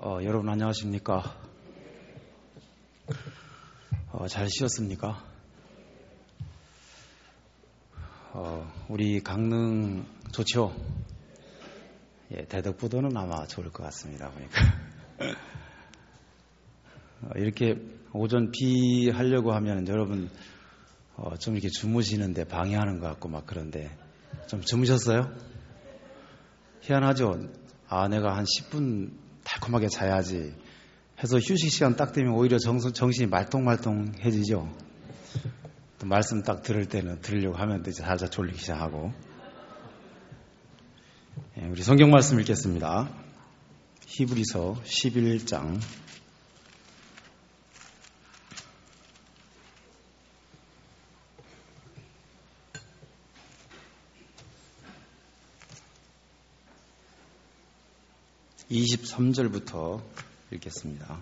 여러분 안녕하십니까? 잘 쉬었습니까? 우리 강릉 좋죠? 예, 대덕부도는 아마 좋을 것 같습니다. 보니까 이렇게 오전 비 하려고 하면 여러분 좀 이렇게 주무시는데 방해하는 것 같고 막 그런데 좀 주무셨어요? 희한하죠? 내가 한 10분 달콤하게 자야지 해서 휴식 시간 딱 되면 오히려 정신이 말똥말똥해지죠. 또 말씀 딱 들을 때는 들으려고 하면 이제 살짝 졸리기 시작하고. 예, 우리 성경 말씀 읽겠습니다. 히브리서 11장 23절부터 읽겠습니다.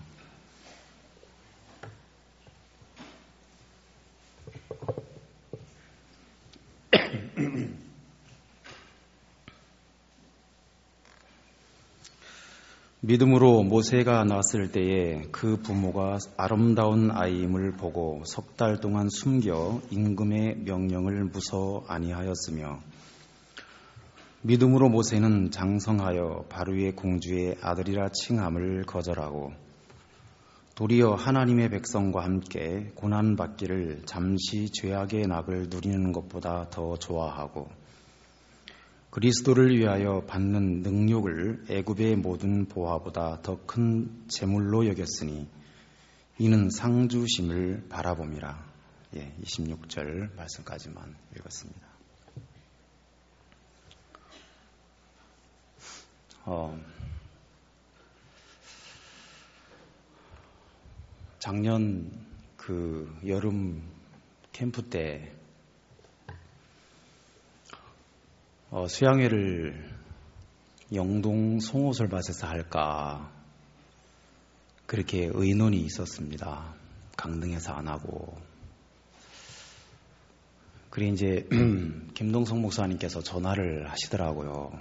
믿음으로 모세가 낳았을 때에 그 부모가 아름다운 아이임을 보고 석 달 동안 숨겨 임금의 명령을 무서 아니하였으며 믿음으로 모세는 장성하여 바로의 공주의 아들이라 칭함을 거절하고 도리어 하나님의 백성과 함께 고난받기를 잠시 죄악의 낙을 누리는 것보다 더 좋아하고 그리스도를 위하여 받는 능욕을 애굽의 모든 보화보다 더 큰 재물로 여겼으니 이는 상주심을 바라봄이라. 26절 말씀까지만 읽었습니다. 작년 그 여름 캠프 때 수양회를 영동 송호설밭에서 할까 그렇게 의논이 있었습니다. 강릉에서 안 하고. 그래 이제 김동성 목사님께서 전화를 하시더라고요.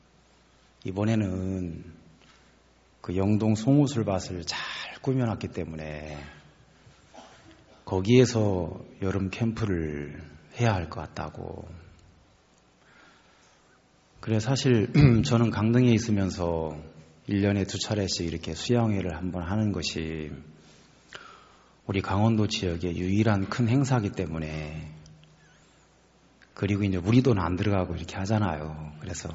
이번에는 그 영동 송호술밭을 잘 꾸며놨기 때문에 거기에서 여름 캠프를 해야 할 것 같다고. 그래 사실 저는 강릉에 있으면서 1년에 2차례씩 이렇게 수양회를 한번 하는 것이 우리 강원도 지역의 유일한 큰 행사이기 때문에 그리고 이제 우리 돈 안 들어가고 이렇게 하잖아요. 그래서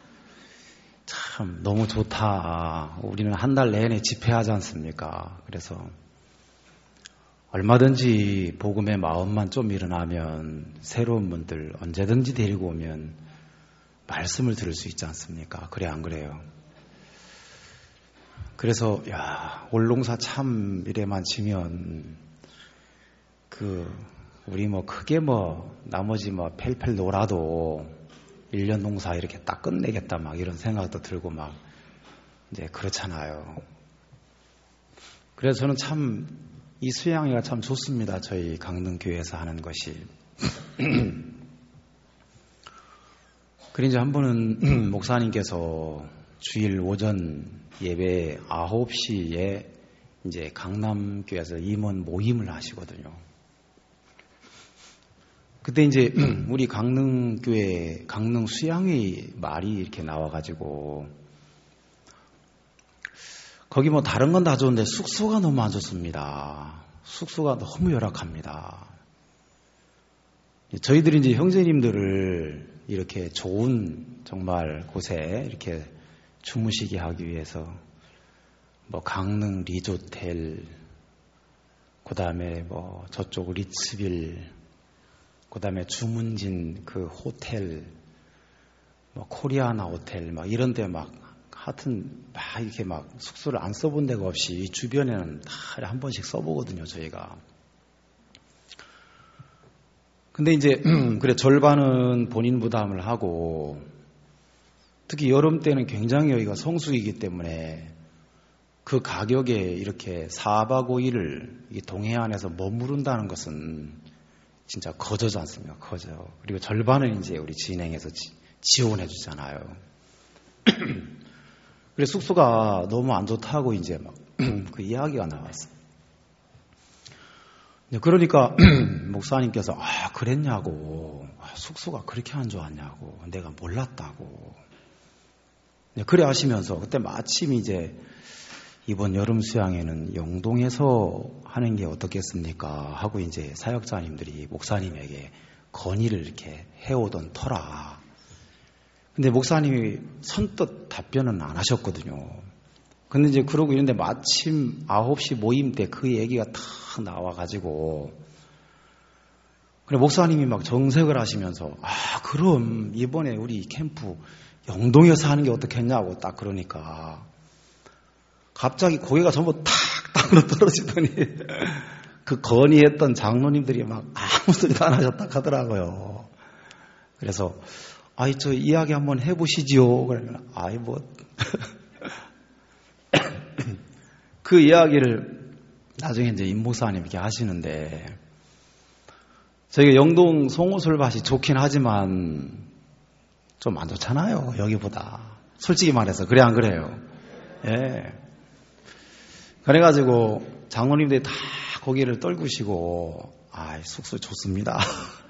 참 너무 좋다. 우리는 한 달 내내 집회하지 않습니까? 그래서 얼마든지 복음의 마음만 좀 일어나면 새로운 분들 언제든지 데리고 오면 말씀을 들을 수 있지 않습니까? 그래 안 그래요? 그래서 올농사 참 이래만 지면 우리 크게 나머지 펠펠 놀아도 1년 농사 이렇게 딱 끝내겠다 막 이런 생각도 들고 막 이제 그렇잖아요. 그래서 저는 참 이 수양회가 참 좋습니다. 저희 강릉교회에서 하는 것이. 그래 이제 한 번은 목사님께서 주일 오전 예배 9시에 이제 강남교회에서 임원 모임을 하시거든요. 그때 이제 우리 강릉교회 강릉 수양회 말이 이렇게 나와가지고 거기 다른 건 다 좋은데 숙소가 너무 안 좋습니다. 숙소가 너무 열악합니다. 저희들이 이제 형제님들을 이렇게 좋은 정말 곳에 이렇게 주무시게 하기 위해서 강릉 리조텔, 그 다음에 저쪽 리츠빌, 그 다음에 주문진 그 호텔, 코리아나 호텔, 이런 데 하여튼 이렇게 숙소를 안 써본 데가 없이 주변에는 다 한 번씩 써보거든요, 저희가. 근데 이제, 그래, 절반은 본인 부담을 하고, 특히 여름 때는 굉장히 여기가 성수기이기 때문에 그 가격에 이렇게 4박 5일을 동해안에서 머무른다는 것은 진짜 거저지 않습니까? 거저. 그리고 절반은 이제 우리 진행해서 지원해 주잖아요. 그래 숙소가 너무 안 좋다고 이제 막 그 이야기가 나왔어. 그러니까 목사님께서 그랬냐고, 숙소가 그렇게 안 좋았냐고, 내가 몰랐다고. 그래 하시면서 그때 마침 이제 이번 여름 수양에는 영동에서 하는 게 어떻겠습니까 하고 이제 사역자님들이 목사님에게 건의를 이렇게 해오던 터라. 근데 목사님이 선뜻 답변은 안 하셨거든요. 근데 이제 그러고 있는데 마침 9시 모임 때 그 얘기가 탁 나와가지고, 그래 목사님이 막 정색을 하시면서 그럼 이번에 우리 캠프 영동에서 하는 게 어떻겠냐고 딱 그러니까 갑자기 고개가 전부 탁 땅으로 떨어지더니 그 건의했던 장로님들이 막 아무 소리도 안 하셨다 하더라고요. 그래서 저 이야기 한번 해보시지요. 그러면 그 이야기를 나중에 이제 임 목사님 이렇게 하시는데, 저희가 영동 송호술밭이 좋긴 하지만 좀 안 좋잖아요, 여기보다. 솔직히 말해서. 그래 안 그래요? 예. 그래가지고 장로님들이 다 고개를 떨구시고 숙소 좋습니다.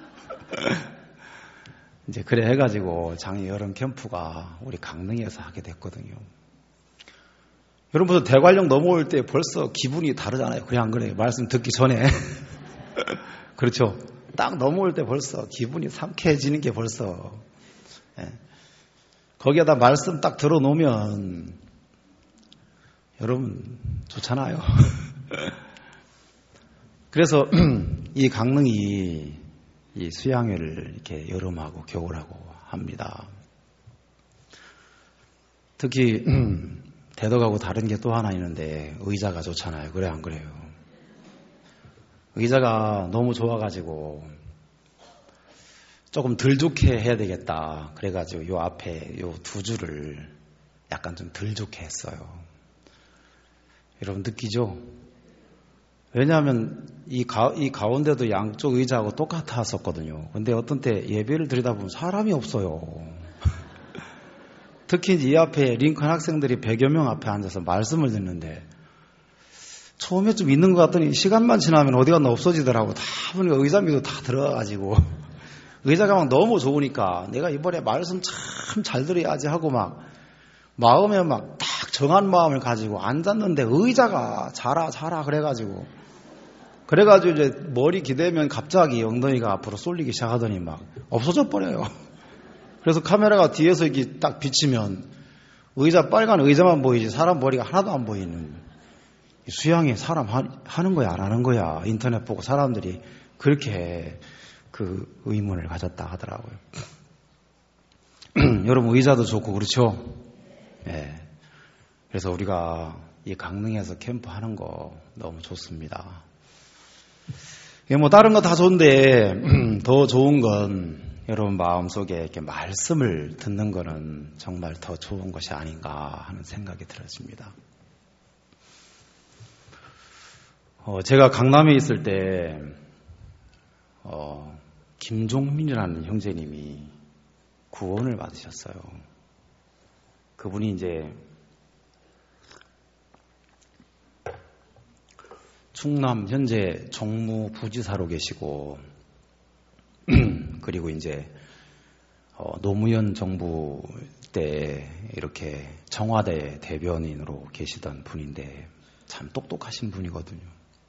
이제 그래 해가지고 작년 여름 캠프가 우리 강릉에서 하게 됐거든요. 여러분 대관령 넘어올 때 벌써 기분이 다르잖아요. 그래 안 그래요? 말씀 듣기 전에. 그렇죠. 딱 넘어올 때 벌써 기분이 상쾌해지는 게 벌써. 예. 거기에다 말씀 딱 들어놓으면 여러분 좋잖아요. 그래서 이 강릉이 이 수양회를 이렇게 여름하고 겨울하고 합니다. 특히 대덕하고 다른 게 또 하나 있는데 의자가 좋잖아요. 그래 안 그래요? 의자가 너무 좋아가지고 조금 덜 좋게 해야 되겠다. 그래가지고 요 앞에 요 두 줄을 약간 좀 덜 좋게 했어요. 여러분 느끼죠? 왜냐하면 이 가운데도 양쪽 의자하고 똑같았었거든요. 근데 어떤 때 예배를 드리다 보면 사람이 없어요. 특히 이 앞에 링컨 학생들이 100여 명 앞에 앉아서 말씀을 듣는데 처음에 좀 있는 것 같더니 시간만 지나면 어디 갔나 없어지더라고. 다 보니까 의자 밑으로 다 들어가가지고 의자가 막 너무 좋으니까 내가 이번에 말씀 참 잘 들어야지 하고 막 마음에 막 딱 정한 마음을 가지고 앉았는데 의자가 자라 그래가지고 이제 머리 기대면 갑자기 엉덩이가 앞으로 쏠리기 시작하더니 막 없어져 버려요. 그래서 카메라가 뒤에서 이렇게 딱 비치면 빨간 의자만 보이지 사람 머리가 하나도 안 보이는. 수양에 사람 하는 거야 안 하는 거야 인터넷 보고 사람들이 그렇게 그 의문을 가졌다 하더라고요. 여러분 의자도 좋고 그렇죠? 네. 그래서 우리가 이 강릉에서 캠프 하는 거 너무 좋습니다. 뭐 다른 거 다 좋은데 더 좋은 건 여러분 마음속에 이렇게 말씀을 듣는 거는 정말 더 좋은 것이 아닌가 하는 생각이 들었습니다. 제가 강남에 있을 때 김종민이라는 형제님이 구원을 받으셨어요. 그분이 이제 충남 현재 종무 부지사로 계시고 그리고 이제 노무현 정부 때 이렇게 청와대 대변인으로 계시던 분인데 참 똑똑하신 분이거든요.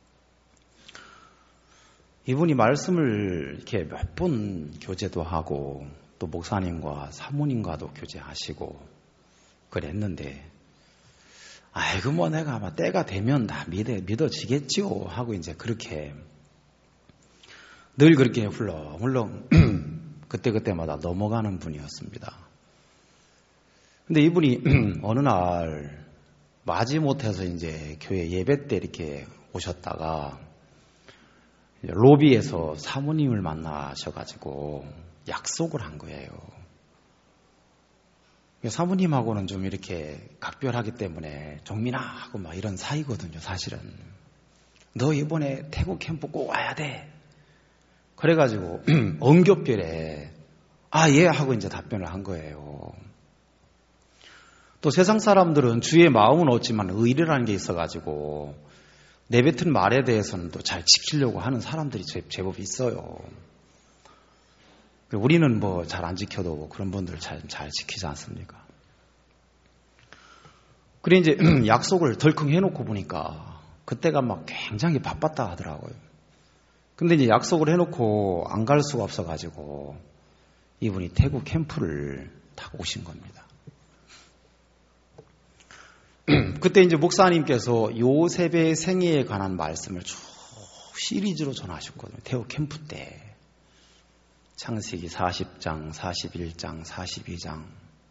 이분이 말씀을 이렇게 몇 번 교제도 하고 또 목사님과 사모님과도 교제하시고 그랬는데 아이고 뭐 내가 아마 때가 되면 다 믿어지겠지요 하고 이제 그렇게 늘 그렇게 훌렁훌렁 그때마다 넘어가는 분이었습니다. 근데 이분이 어느 날 마지못해서 이제 교회 예배 때 이렇게 오셨다가 로비에서 사모님을 만나셔가지고 약속을 한 거예요. 사모님하고는 좀 이렇게 각별하기 때문에 종민아 하고 막 이런 사이거든요, 사실은. 너 이번에 태국 캠프 꼭 와야 돼. 그래가지고 엄격별에 예 하고 이제 답변을 한 거예요. 또 세상 사람들은 주의 마음은 없지만 의리라는 게 있어가지고 내뱉은 말에 대해서는 또 잘 지키려고 하는 사람들이 제법 있어요. 우리는 뭐 잘 안 지켜도 그런 분들 잘 지키지 않습니까? 그래 이제 약속을 덜컹 해놓고 보니까 그때가 막 굉장히 바빴다 하더라고요. 근데 이제 약속을 해놓고 안 갈 수가 없어가지고 이분이 태국 캠프를 타고 오신 겁니다. 그때 이제 목사님께서 요셉의 생애에 관한 말씀을 쭉 시리즈로 전하셨거든요. 태국 캠프 때. 창세기 40장, 41장, 42장.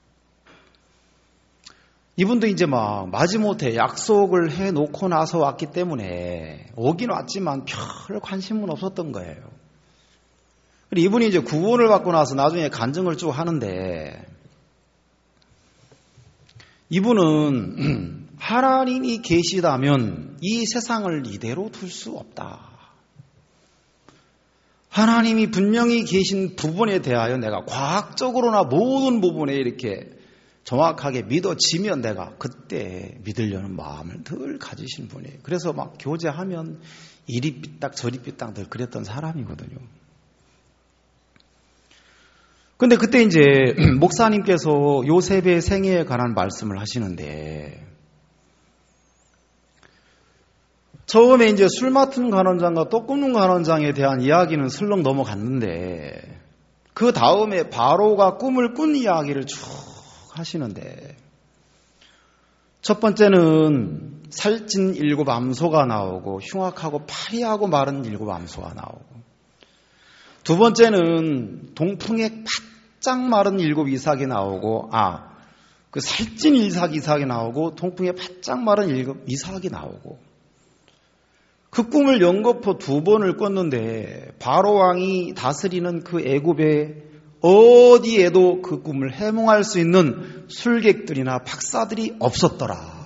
이분도 이제 막 마지못해 약속을 해놓고 나서 왔기 때문에 오긴 왔지만 별 관심은 없었던 거예요. 그리고 이분이 이제 구원을 받고 나서 나중에 간증을 쭉 하는데 이분은 하나님이 계시다면 이 세상을 이대로 둘 수 없다. 하나님이 분명히 계신 부분에 대하여 내가 과학적으로나 모든 부분에 이렇게 정확하게 믿어지면 내가 그때 믿으려는 마음을 늘 가지신 분이에요. 그래서 막 교제하면 이리 삐딱 저리 삐딱 늘 그랬던 사람이거든요. 근데 그때 이제 목사님께서 요셉의 생애에 관한 말씀을 하시는데 처음에 이제 술 맡은 간원장과 떡 굽는 간원장에 대한 이야기는 슬렁 넘어갔는데 그 다음에 바로가 꿈을 꾼 이야기를 쭉 하시는데 첫 번째는 살찐 7 암소가 나오고 흉악하고 파리하고 마른 7 암소가 나오고 두 번째는 동풍에 바짝 마른 7 이삭이 나오고 그 살찐 이삭이 나오고 동풍에 바짝 마른 7 이삭이 나오고 그 꿈을 연거푸 2번을 꿨는데 바로 왕이 다스리는 그 애굽에 어디에도 그 꿈을 해몽할 수 있는 술객들이나 박사들이 없었더라.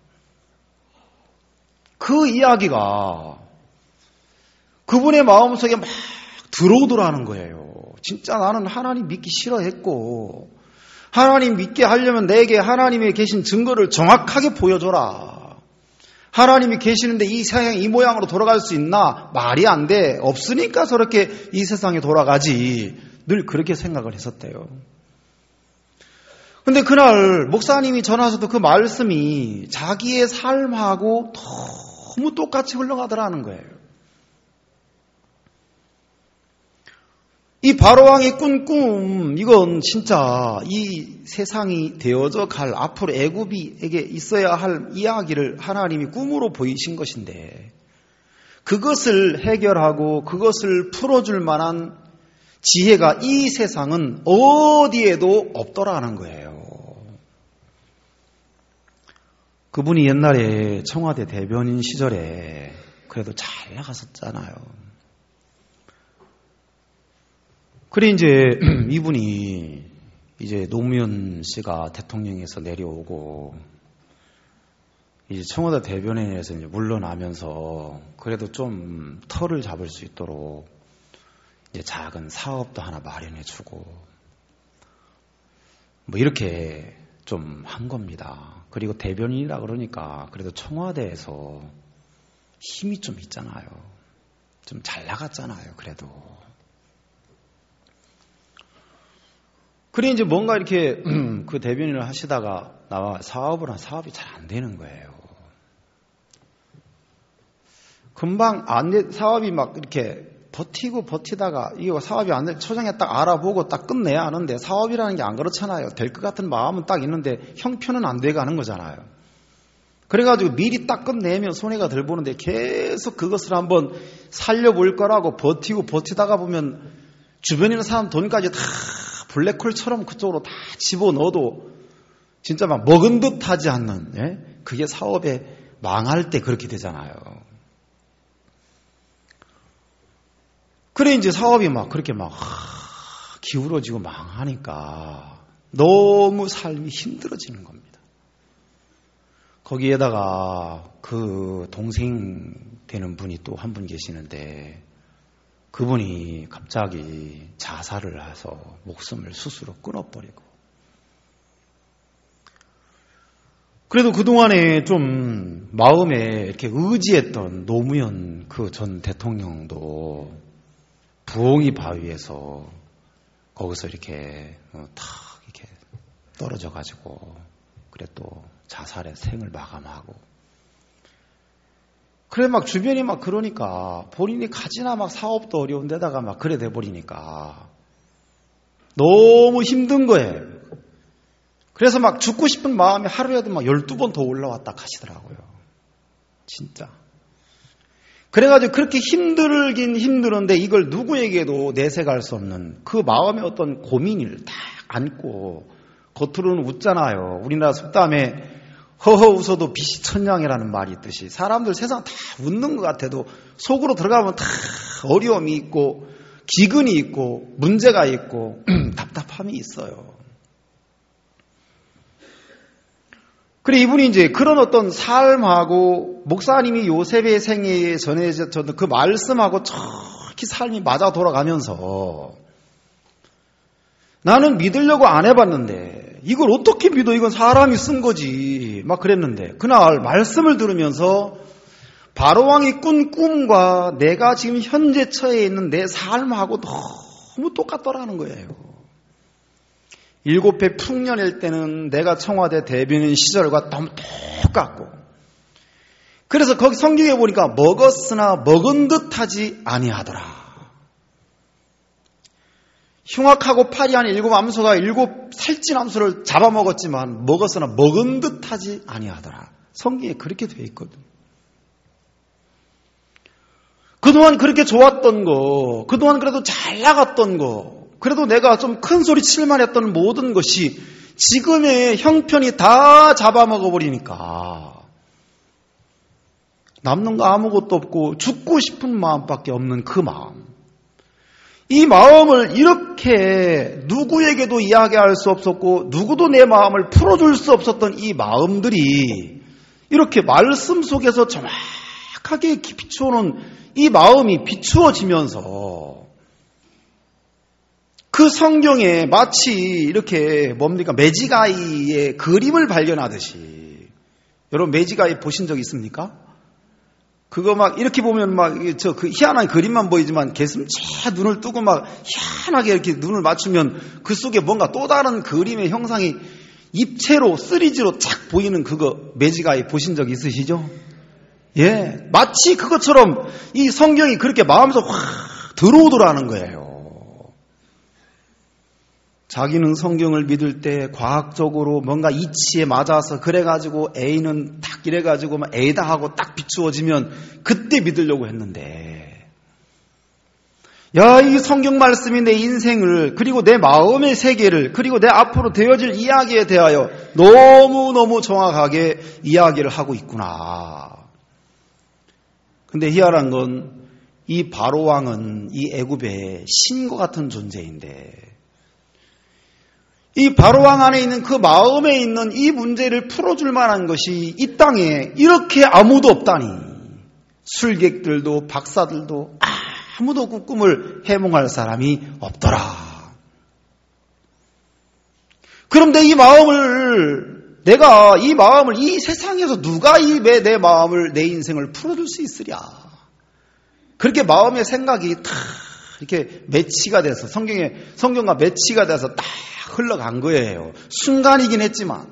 그 이야기가 그분의 마음속에 막 들어오더라는 거예요. 진짜 나는 하나님 믿기 싫어했고 하나님 믿게 하려면 내게 하나님이 계신 증거를 정확하게 보여줘라. 하나님이 계시는데 이 세상이 이 모양으로 돌아갈 수 있나? 말이 안 돼. 없으니까 저렇게 이 세상에 돌아가지. 늘 그렇게 생각을 했었대요. 근데 그날 목사님이 전하셔도 그 말씀이 자기의 삶하고 너무 똑같이 흘러가더라는 거예요. 이 바로왕이 꾼 꿈, 이건 진짜 이 세상이 되어져 갈 앞으로 애굽이에게 있어야 할 이야기를 하나님이 꿈으로 보이신 것인데 그것을 해결하고 그것을 풀어줄 만한 지혜가 이 세상은 어디에도 없더라는 거예요. 그분이 옛날에 청와대 대변인 시절에 그래도 잘 나갔었잖아요. 그래 이제 이분이 이제 노무현 씨가 대통령에서 내려오고 이제 청와대 대변인에서 이제 물러나면서 그래도 좀 털을 잡을 수 있도록 이제 작은 사업도 하나 마련해주고 뭐 이렇게 좀 한 겁니다. 그리고 대변인이라 그러니까 그래도 청와대에서 힘이 좀 있잖아요. 좀 잘 나갔잖아요. 그래도. 그래 이제 뭔가 이렇게 그 대변인을 하시다가 나와 사업이 잘 안 되는 거예요. 금방 사업이 막 이렇게 버티다가 이거 사업이 안 돼, 초장에 딱 알아보고 딱 끝내야 하는데 사업이라는 게 안 그렇잖아요. 될 것 같은 마음은 딱 있는데 형편은 안 돼가는 거잖아요. 그래가지고 미리 딱 끝내면 손해가 덜 보는데 계속 그것을 한번 살려볼 거라고 버티다가 보면 주변에 있는 사람 돈까지 다 블랙홀처럼 그쪽으로 다 집어넣어도 진짜 막 먹은 듯 하지 않는, 그게 사업에 망할 때 그렇게 되잖아요. 그래 이제 사업이 막 그렇게 막 기울어지고 망하니까 너무 삶이 힘들어지는 겁니다. 거기에다가 그 동생 되는 분이 또 한 분 계시는데 그분이 갑자기 자살을 해서 목숨을 스스로 끊어버리고 그래도 그동안에 좀 마음에 이렇게 의지했던 노무현 그 전 대통령도 부엉이 바위에서 거기서 이렇게 탁 이렇게 떨어져 가지고 그래 또 자살의 생을 마감하고 그래 막 주변이 막 그러니까 본인이 가지나 막 사업도 어려운 데다가 막 그래 돼 버리니까 너무 힘든 거예요. 그래서 막 죽고 싶은 마음이 하루에도 막 12번 더 올라왔다 하시더라고요. 진짜. 그래가지고 그렇게 힘들긴 힘들었는데 이걸 누구에게도 내색할 수 없는 그 마음의 어떤 고민을 딱 안고 겉으로는 웃잖아요. 우리나라 속담에 허허 웃어도 빛이 천냥이라는 말이 있듯이 사람들 세상 다 웃는 것 같아도 속으로 들어가면 다 어려움이 있고 기근이 있고 문제가 있고 답답함이 있어요. 그래 이분이 이제 그런 어떤 삶하고 목사님이 요셉의 생애에 전해졌던 그 말씀하고 정확히 삶이 맞아 돌아가면서 나는 믿으려고 안 해봤는데 이걸 어떻게 믿어? 이건 사람이 쓴 거지. 막 그랬는데 그날 말씀을 들으면서 바로왕이 꾼 꿈과 내가 지금 현재 처해 있는 내 삶하고 너무 똑같더라는 거예요. 7배 풍년일 때는 내가 청와대 대변인 시절과 너무 똑같고 그래서 거기 성경에 보니까 먹었으나 먹은 듯하지 아니하더라. 흉악하고 파리한 7암소가 7살찐 암소를 잡아먹었지만 먹었으나 먹은 듯하지 아니하더라. 성경에 그렇게 되어 있거든. 그동안 그렇게 좋았던 거, 그동안 그래도 잘 나갔던 거, 그래도 내가 좀 큰 소리 칠만 했던 모든 것이 지금의 형편이 다 잡아먹어버리니까 남는 거 아무것도 없고 죽고 싶은 마음밖에 없는 그 마음. 이 마음을 이렇게 누구에게도 이야기할 수 없었고 누구도 내 마음을 풀어줄 수 없었던 이 마음들이 이렇게 말씀 속에서 정확하게 비추어놓은 이 마음이 비추어지면서 그 성경에 마치 이렇게 뭡니까 매지가이의 그림을 발견하듯이 여러분 매지가이 보신 적 있습니까? 그거 막 이렇게 보면 막 그 희한한 그림만 보이지만 개슴채 눈을 뜨고 막 희한하게 이렇게 눈을 맞추면 그 속에 뭔가 또 다른 그림의 형상이 입체로 3D로 쫙 보이는 그거 매지가이 보신 적 있으시죠? 예, 마치 그것처럼 이 성경이 그렇게 마음에서 확 들어오더라는 거예요. 자기는 성경을 믿을 때 과학적으로 뭔가 이치에 맞아서 그래가지고 A는 딱 이래가지고 막 A다 하고 딱 비추어지면 그때 믿으려고 했는데 야, 이 성경 말씀이 내 인생을 그리고 내 마음의 세계를 그리고 내 앞으로 되어질 이야기에 대하여 너무너무 정확하게 이야기를 하고 있구나. 근데 희한한 건 이 바로왕은 이 애굽의 신과 같은 존재인데 이 바로왕 안에 있는 그 마음에 있는 이 문제를 풀어줄 만한 것이 이 땅에 이렇게 아무도 없다니 술객들도 박사들도 아무도 그 꿈을 해몽할 사람이 없더라. 그런데 이 마음을 내가 이 세상에서 누가 내 마음을 내 인생을 풀어줄 수 있으랴. 그렇게 마음의 생각이 다 이렇게 매치가 돼서 성경과 매치가 돼서 딱 흘러간 거예요. 순간이긴 했지만.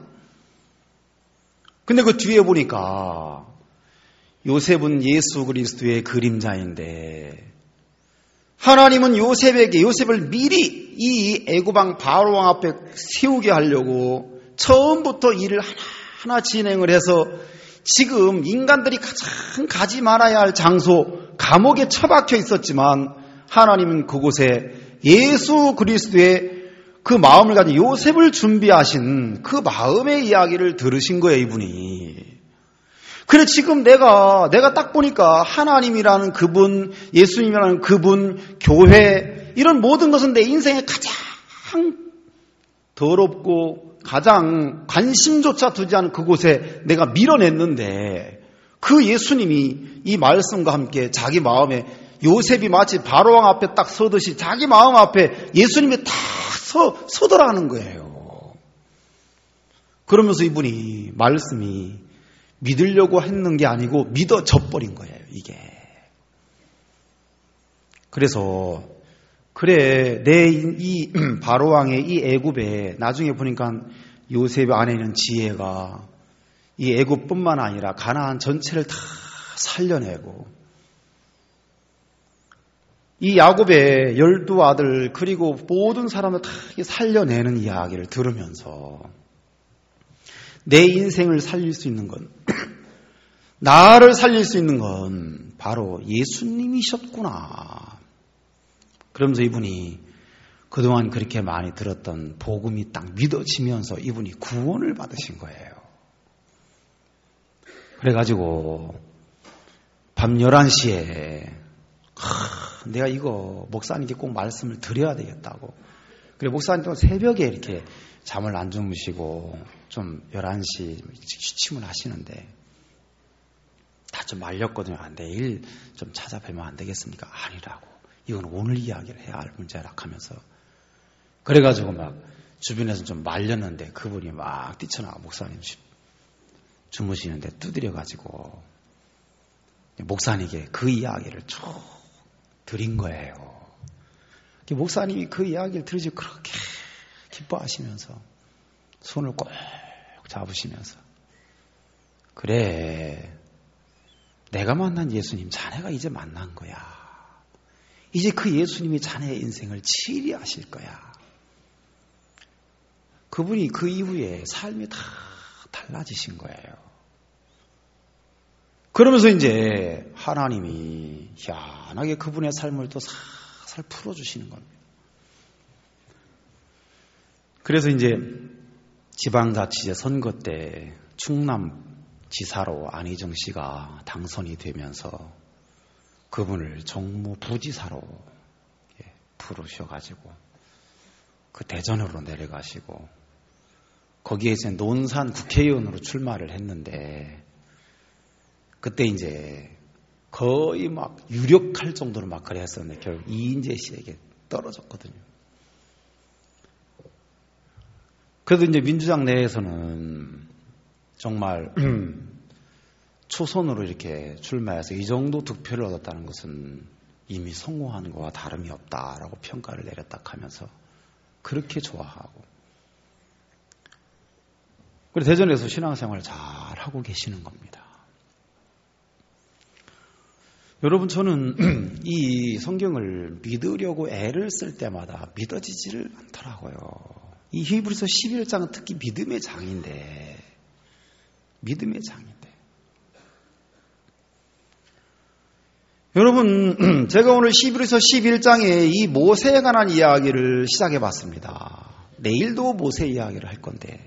근데 그 뒤에 보니까 요셉은 예수 그리스도의 그림자인데 하나님은 요셉을 미리 이 애굽왕 바로왕 앞에 세우게 하려고 처음부터 일을 하나하나 진행을 해서 지금 인간들이 가장 가지 말아야 할 장소 감옥에 처박혀 있었지만 하나님은 그곳에 예수 그리스도의 그 마음을 가진 요셉을 준비하신 그 마음의 이야기를 들으신 거예요, 이분이. 그래 지금 내가 딱 보니까 하나님이라는 그분, 예수님이라는 그분, 교회 이런 모든 것은 내 인생에 가장 더럽고 가장 관심조차 두지 않은 그곳에 내가 밀어냈는데 그 예수님이 이 말씀과 함께 자기 마음에 요셉이 마치 바로왕 앞에 딱 서듯이 자기 마음 앞에 예수님이 딱 서더라는 거예요. 그러면서 이분이 말씀이 믿으려고 했는 게 아니고 믿어져 버린 거예요, 이게. 그래서 그래 내 이 바로왕의 이 애굽에 나중에 보니까 요셉 안에 있는 지혜가 이 애굽뿐만 아니라 가나안 전체를 다 살려내고 이 야곱의 12아들 그리고 모든 사람을 다 살려내는 이야기를 들으면서 내 인생을 살릴 수 있는 건 나를 살릴 수 있는 건 바로 예수님이셨구나. 그러면서 이분이 그동안 그렇게 많이 들었던 복음이 딱 믿어지면서 이분이 구원을 받으신 거예요. 그래가지고 밤 11시에 내가 이거 목사님께 꼭 말씀을 드려야 되겠다고. 그래 목사님도 새벽에 이렇게 잠을 안 주무시고 좀 11시 취침을 하시는데 다 좀 말렸거든요. 내일 좀 찾아뵈면 안 되겠습니까? 아니라고. 이건 오늘 이야기를 해야 할 문제라 하면서 그래가지고 막 주변에서 좀 말렸는데 그분이 막 뛰쳐나와 목사님 주무시는데 두드려가지고 목사님에게 그 이야기를 쭉 드린 거예요. 목사님이 그 이야기를 들으시 그렇게 기뻐하시면서 손을 꼭 잡으시면서 그래 내가 만난 예수님 자네가 이제 만난 거야. 이제 그 예수님이 자네의 인생을 치리하실 거야. 그분이 그 이후에 삶이 다 달라지신 거예요. 그러면서 이제 하나님이 희한하게 그분의 삶을 또 살살 풀어주시는 겁니다. 그래서 이제 지방자치제 선거 때 충남지사로 안희정 씨가 당선이 되면서 그분을 정무부지사로 부르셔가지고 그 대전으로 내려가시고 거기에 이제 논산 국회의원으로 출마를 했는데 그때 이제 거의 막 유력할 정도로 막 그랬었는데 결국 이인재 씨에게 떨어졌거든요. 그래도 이제 민주당 내에서는 정말 초선으로 이렇게 출마해서 이 정도 득표를 얻었다는 것은 이미 성공한 것과 다름이 없다라고 평가를 내렸다 하면서 그렇게 좋아하고 그리고 대전에서 신앙생활을 잘 하고 계시는 겁니다. 여러분 저는 이 성경을 믿으려고 애를 쓸 때마다 믿어지지를 않더라고요. 이 히브리서 11장은 특히 믿음의 장인데 여러분 제가 오늘 히브리서 11장에 이 모세에 관한 이야기를 시작해 봤습니다. 내일도 모세 이야기를 할 건데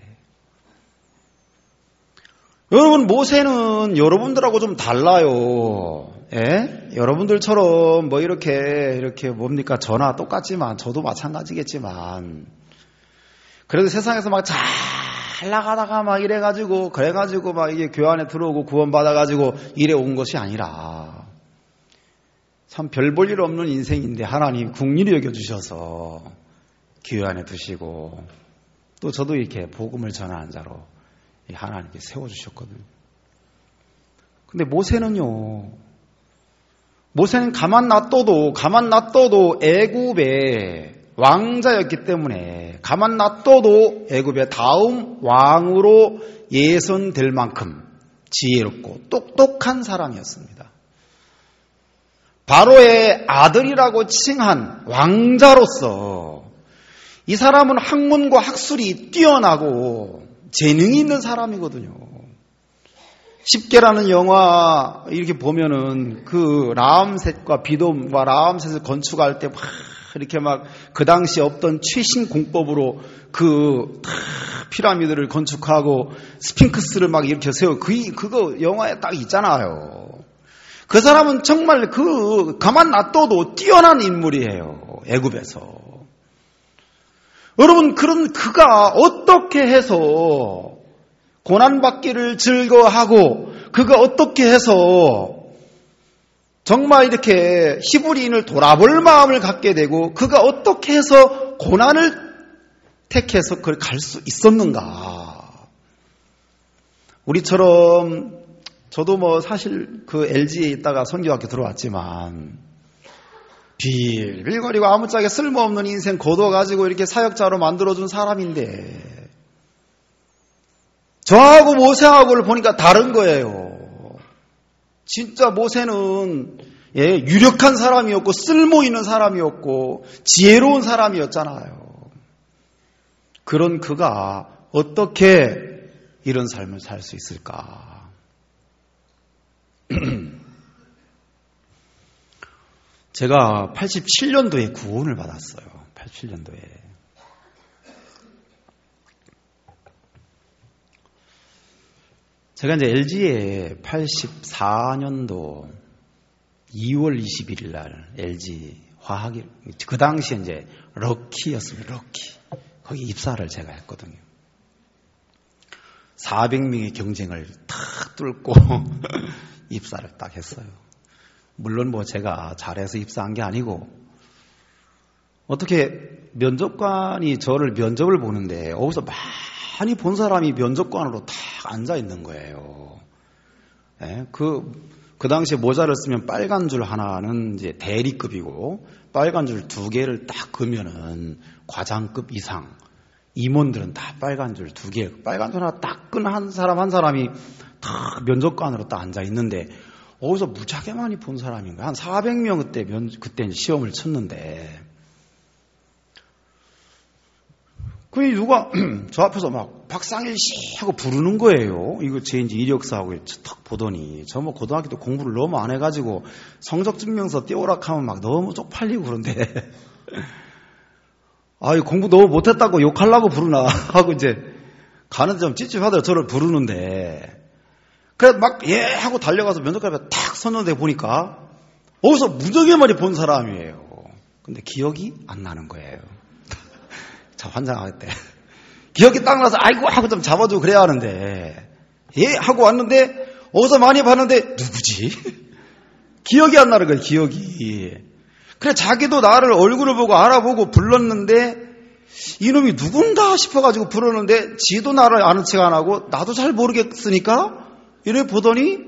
여러분 모세는 여러분들하고 좀 달라요. 예? 여러분들처럼 뭐 이렇게 뭡니까 전화 똑같지만 저도 마찬가지겠지만 그래도 세상에서 막 잘 나가다가 막 이래가지고 그래가지고 막 이게 교회 안에 들어오고 구원받아가지고 이래 온 것이 아니라 참 별 볼 일 없는 인생인데 하나님 국리를 여겨주셔서 교회 안에 두시고 또 저도 이렇게 복음을 전하는 자로 하나님께 세워주셨거든요. 근데 모세는 가만 놔둬도 애굽의 왕자였기 때문에 가만 놔둬도 애굽의 다음 왕으로 예선될 만큼 지혜롭고 똑똑한 사람이었습니다. 바로의 아들이라고 칭한 왕자로서 이 사람은 학문과 학술이 뛰어나고 재능이 있는 사람이거든요. 십계라는 영화 이렇게 보면은 그 라암셋과 비돔과 라암셋을 건축할 때 막 이렇게 막 그 당시 없던 최신 공법으로 그 피라미드를 건축하고 스핑크스를 막 이렇게 세워 그거 영화에 딱 있잖아요. 그 사람은 정말 가만 놔둬도 뛰어난 인물이에요. 애굽에서. 여러분 그가 어떻게 해서 고난받기를 즐거워하고 그가 어떻게 해서 정말 이렇게 히브리인을 돌아볼 마음을 갖게 되고 그가 어떻게 해서 고난을 택해서 그걸 갈 수 있었는가. 우리처럼 저도 뭐 사실 그 LG에 있다가 선교학교 들어왔지만 빌빌거리고 아무짝에 쓸모없는 인생 거둬가지고 이렇게 사역자로 만들어준 사람인데 저하고 모세하고를 보니까 다른 거예요. 진짜 모세는 유력한 사람이었고 쓸모있는 사람이었고 지혜로운 사람이었잖아요. 그런 그가 어떻게 이런 삶을 살 수 있을까? 제가 87년도에 구원을 받았어요. 87년도에. 제가 이제 LG에 84년도 2월 21일 날 LG 화학이, 그 당시에 이제 럭키였습니다. 럭키. 거기 입사를 제가 했거든요. 400명의 경쟁을 탁 뚫고 입사를 딱 했어요. 물론 뭐 제가 잘해서 입사한 게 아니고 어떻게 면접관이 저를 면접을 보는데 어디서 많이 본 사람이 면접관으로 탁 앉아 있는 거예요. 그 당시에 모자를 쓰면 빨간 줄 하나는 이제 대리급이고 빨간 줄 2개를 딱 그면은 과장급 이상. 임원들은 다 빨간 줄 2개, 빨간 줄 하나 딱 끈 한 사람이 다 면접관으로 딱 앉아 있는데 어디서 무지하게 많이 본 사람인 거야. 한 400명 그때 이제 시험을 쳤는데 그 누가 저 앞에서 막 박상일 씨 하고 부르는 거예요. 이거 제 이제 이력서하고 딱 보더니 저 뭐 고등학교 때 공부를 너무 안 해가지고 성적 증명서 띄우락하면 막 너무 쪽팔리고 그런데 아, 공부 너무 못했다고 욕하려고 부르나 하고 이제 가는데 좀 찝찝하더라고요. 저를 부르는데 그래 막 하고 달려가서 면접관 앞에 탁 섰는데 보니까 어디서 무지하게 많이 본 사람이에요. 근데 기억이 안 나는 거예요. 자, 환장하겠대. 기억이 딱 나서 아이고 하고 좀 잡아주고 그래야 하는데 하고 왔는데 어디서 많이 봤는데 누구지? 기억이 안 나는 거예요. 기억이. 그래 자기도 나를 얼굴을 보고 알아보고 불렀는데 이놈이 누군가 싶어가지고 부르는데 지도 나를 아는 척 안 하고 나도 잘 모르겠으니까 이래 보더니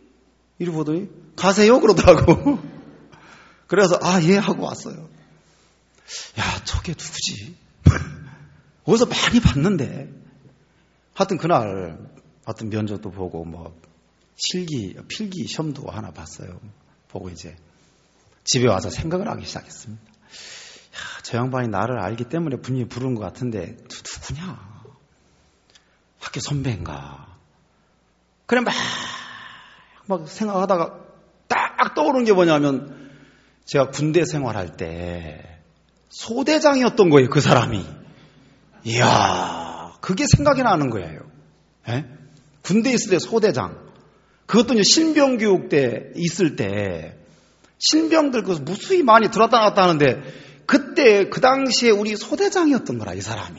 가세요 그러더라고. 그래서 예 하고 왔어요. 야 저게 누구지? 어디서 많이 봤는데 하여튼 그날 하여튼 면접도 보고 뭐 필기 시험도 하나 봤어요. 보고 이제 집에 와서 생각을 하기 시작했습니다. 저 양반이 나를 알기 때문에 분명히 부르는 것 같은데 누구냐? 학교 선배인가? 그래 막 생각하다가 딱 떠오른 게 뭐냐면 제가 군대 생활할 때 소대장이었던 거예요. 그 사람이. 이야 그게 생각이 나는 거예요. 군대 있을 때 소대장. 그것도 이제 신병교육 때 있을 때 신병들 그 무수히 많이 들었다 놨다 하는데 그때 그 당시에 우리 소대장이었던 거라 이 사람이.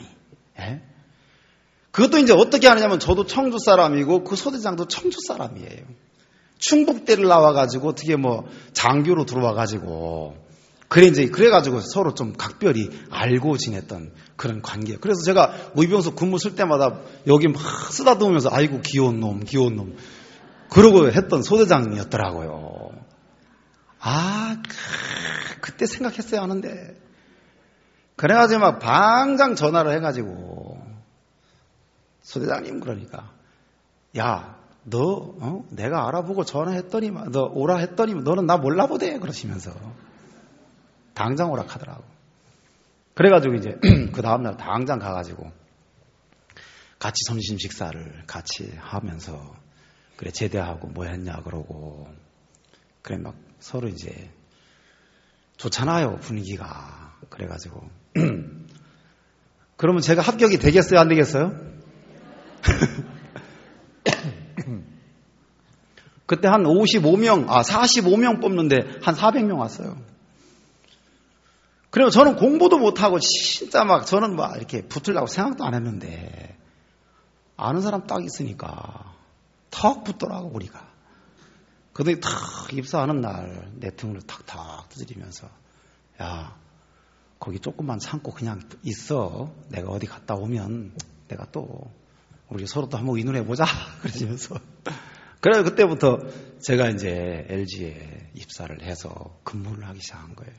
그것도 이제 어떻게 하느냐면 저도 청주 사람이고 그 소대장도 청주 사람이에요. 충북대를 나와가지고 어떻게 뭐 장교로 들어와가지고 그래가지고 서로 좀 각별히 알고 지냈던 그런 관계. 그래서 제가 의병소 근무 쓸 때마다 여기 막 쓰다듬으면서 아이고 귀여운 놈 그러고 했던 소대장이었더라고요. 그때 생각했어야 하는데. 그래가지고 막 방장 전화를 해가지고 소대장님 그러니까 야 너 내가 알아보고 전화했더니 너 오라 했더니 너는 나 몰라보대 그러시면서 당장 오락하더라고. 그래가지고 이제 그 다음날 당장 가가지고 같이 점심 식사를 같이 하면서 그래 제대하고 뭐 했냐 그러고 그래 막 서로 이제 좋잖아요 분위기가. 그래가지고 그러면 제가 합격이 되겠어요 안 되겠어요? 그때 한 45명 뽑는데 한 400명 왔어요. 그리고 저는 공부도 못하고 진짜 막 저는 막 이렇게 붙으려고 생각도 안 했는데 아는 사람 딱 있으니까 턱 붙더라고 우리가. 그들이 탁 입사하는 날 내 등을 탁탁 두드리면서 야 거기 조금만 참고 그냥 있어. 내가 어디 갔다 오면 내가 또 우리 서로 또 한번 의논해보자. 그러시면서. 그래서 그때부터 제가 이제 LG에 입사를 해서 근무를 하기 시작한 거예요.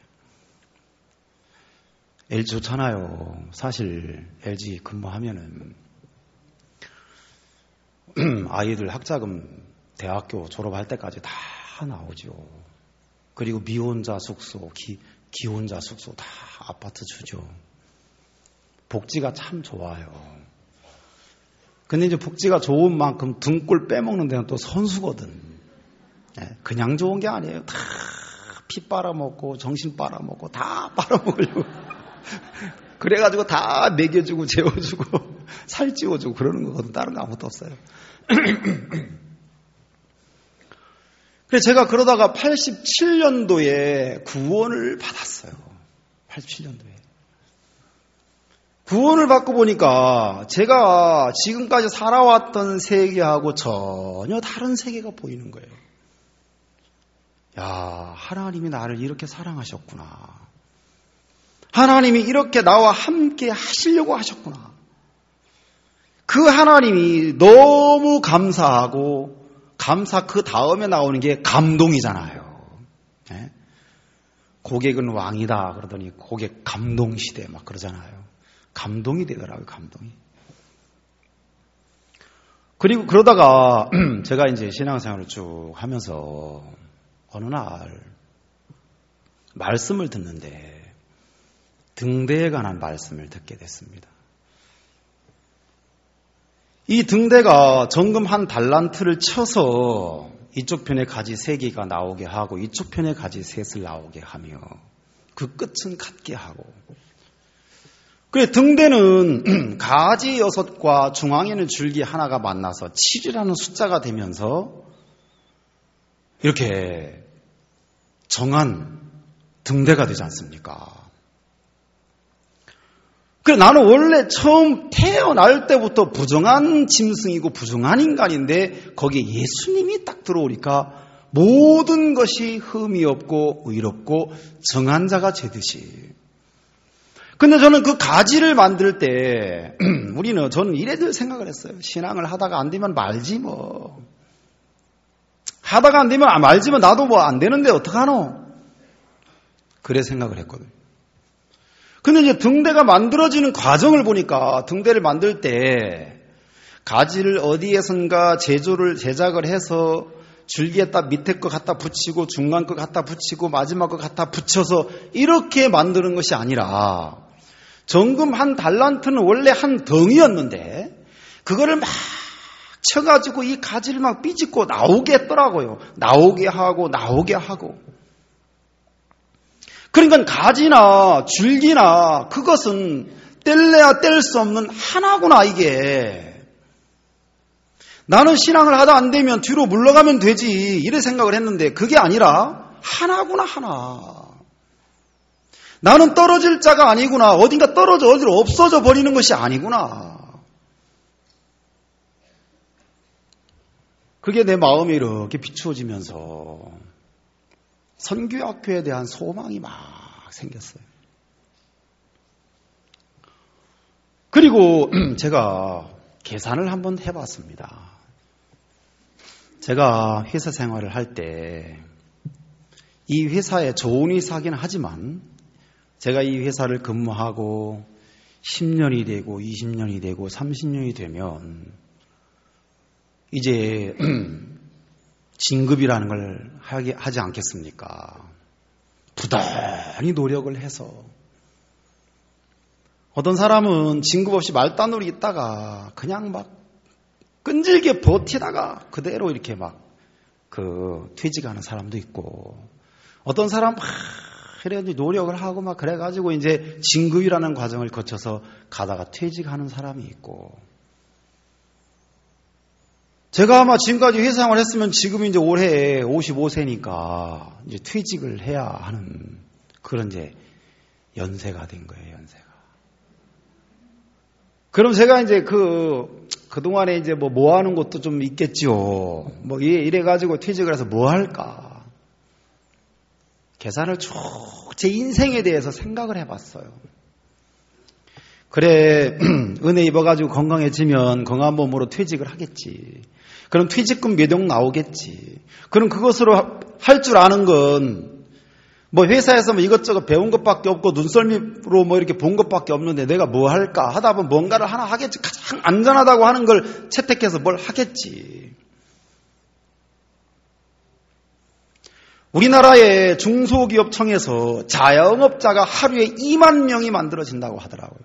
LG 좋잖아요. 사실 LG 근무하면은 아이들 학자금 대학교 졸업할 때까지 다 나오죠. 그리고 미혼자 숙소, 기혼자 숙소 다 아파트 주죠. 복지가 참 좋아요. 근데 이제 복지가 좋은 만큼 등골 빼먹는 데는 또 선수거든. 그냥 좋은 게 아니에요. 다 피 빨아먹고 정신 빨아먹고 다 빨아먹으려고. 그래가지고 다 먹여주고 재워주고 살찌워주고 그러는 거거든. 다른 거 아무것도 없어요. 그래서 제가 그러다가 87년도에 구원을 받았어요. 87년도에. 구원을 받고 보니까 제가 지금까지 살아왔던 세계하고 전혀 다른 세계가 보이는 거예요. 야, 하나님이 나를 이렇게 사랑하셨구나. 하나님이 이렇게 나와 함께 하시려고 하셨구나. 그 하나님이 너무 감사하고 감사 그 다음에 나오는 게 감동이잖아요. 네? 고객은 왕이다 그러더니 고객 감동시대 막 그러잖아요. 감동이 되더라고요. 감동이. 그리고 그러다가 제가 이제 신앙생활을 쭉 하면서 어느 날 말씀을 듣는데 등대에 관한 말씀을 듣게 됐습니다. 이 등대가 정금 한 달란트를 쳐서 이쪽 편에 가지 3개가 나오게 하고 이쪽 편에 가지 3을 나오게 하며 그 끝은 같게 하고, 그래 등대는 가지 6과 중앙에는 줄기 하나가 만나서 7이라는 숫자가 되면서 이렇게 정한 등대가 되지 않습니까? 그래 나는 원래 처음 태어날 때부터 부정한 짐승이고 부정한 인간인데 거기에 예수님이 딱 들어오니까 모든 것이 흠이 없고 의롭고 정한 자가 되듯이. 근데 저는 그 가지를 만들 때 저는 이래들 생각을 했어요. 신앙을 하다가 안 되면 말지 뭐. 하다가 안 되면 말지면 나도 뭐 안 되는데 어떡하노? 그래 생각을 했거든요. 근데 이제 등대가 만들어지는 과정을 보니까 등대를 만들 때 가지를 어디에선가 제작을 해서 줄기에다 밑에 거 갖다 붙이고 중간 거 갖다 붙이고 마지막 거 갖다 붙여서 이렇게 만드는 것이 아니라 정금 한 달란트는 원래 한 덩이였는데 그거를 막 쳐가지고 이 가지를 막 삐집고 나오게 했더라고요. 나오게 하고. 그러니까 가지나 줄기나 그것은 뗄래야 뗄 수 없는 하나구나 이게. 나는 신앙을 하다 안 되면 뒤로 물러가면 되지 이래 생각을 했는데 그게 아니라 하나구나 하나. 나는 떨어질 자가 아니구나. 어딘가 어디로 없어져 버리는 것이 아니구나. 그게 내 마음에 이렇게 비추어지면서 선교학교에 대한 소망이 막 생겼어요. 그리고 제가 계산을 한번 해봤습니다. 제가 회사 생활을 할 때 이 회사에 좋은 회사긴 하지만 제가 이 회사를 근무하고 10년이 되고 20년이 되고 30년이 되면 이제 진급이라는 걸 하지 않겠습니까? 부단히 노력을 해서 어떤 사람은 진급 없이 말단으로 있다가 그냥 막 끈질게 버티다가 그대로 이렇게 막 퇴직하는 사람도 있고 어떤 사람 그래 노력을 하고 막 그래가지고 이제 진급이라는 과정을 거쳐서 가다가 퇴직하는 사람이 있고 제가 아마 지금까지 회사 생활을 했으면 지금 이제 올해 55세니까 이제 퇴직을 해야 하는 그런 이제 연세가 된 거예요, 연세가. 그럼 제가 이제 그동안에 이제 뭐 하는 것도 좀 있겠죠. 뭐 이래가지고 퇴직을 해서 뭐 할까. 계산을 쭉 제 인생에 대해서 생각을 해봤어요. 그래, 은혜 입어가지고 건강해지면 건강한 몸으로 퇴직을 하겠지. 그럼 퇴직금 몇 억 나오겠지. 그럼 그것으로 할 줄 아는 건 뭐 회사에서 뭐 이것저것 배운 것밖에 없고 눈썰미로 뭐 이렇게 본 것밖에 없는데 내가 뭐 할까 하다 보면 뭔가를 하나 하겠지. 가장 안전하다고 하는 걸 채택해서 뭘 하겠지. 우리나라의 중소기업청에서 자영업자가 하루에 2만 명이 만들어진다고 하더라고요.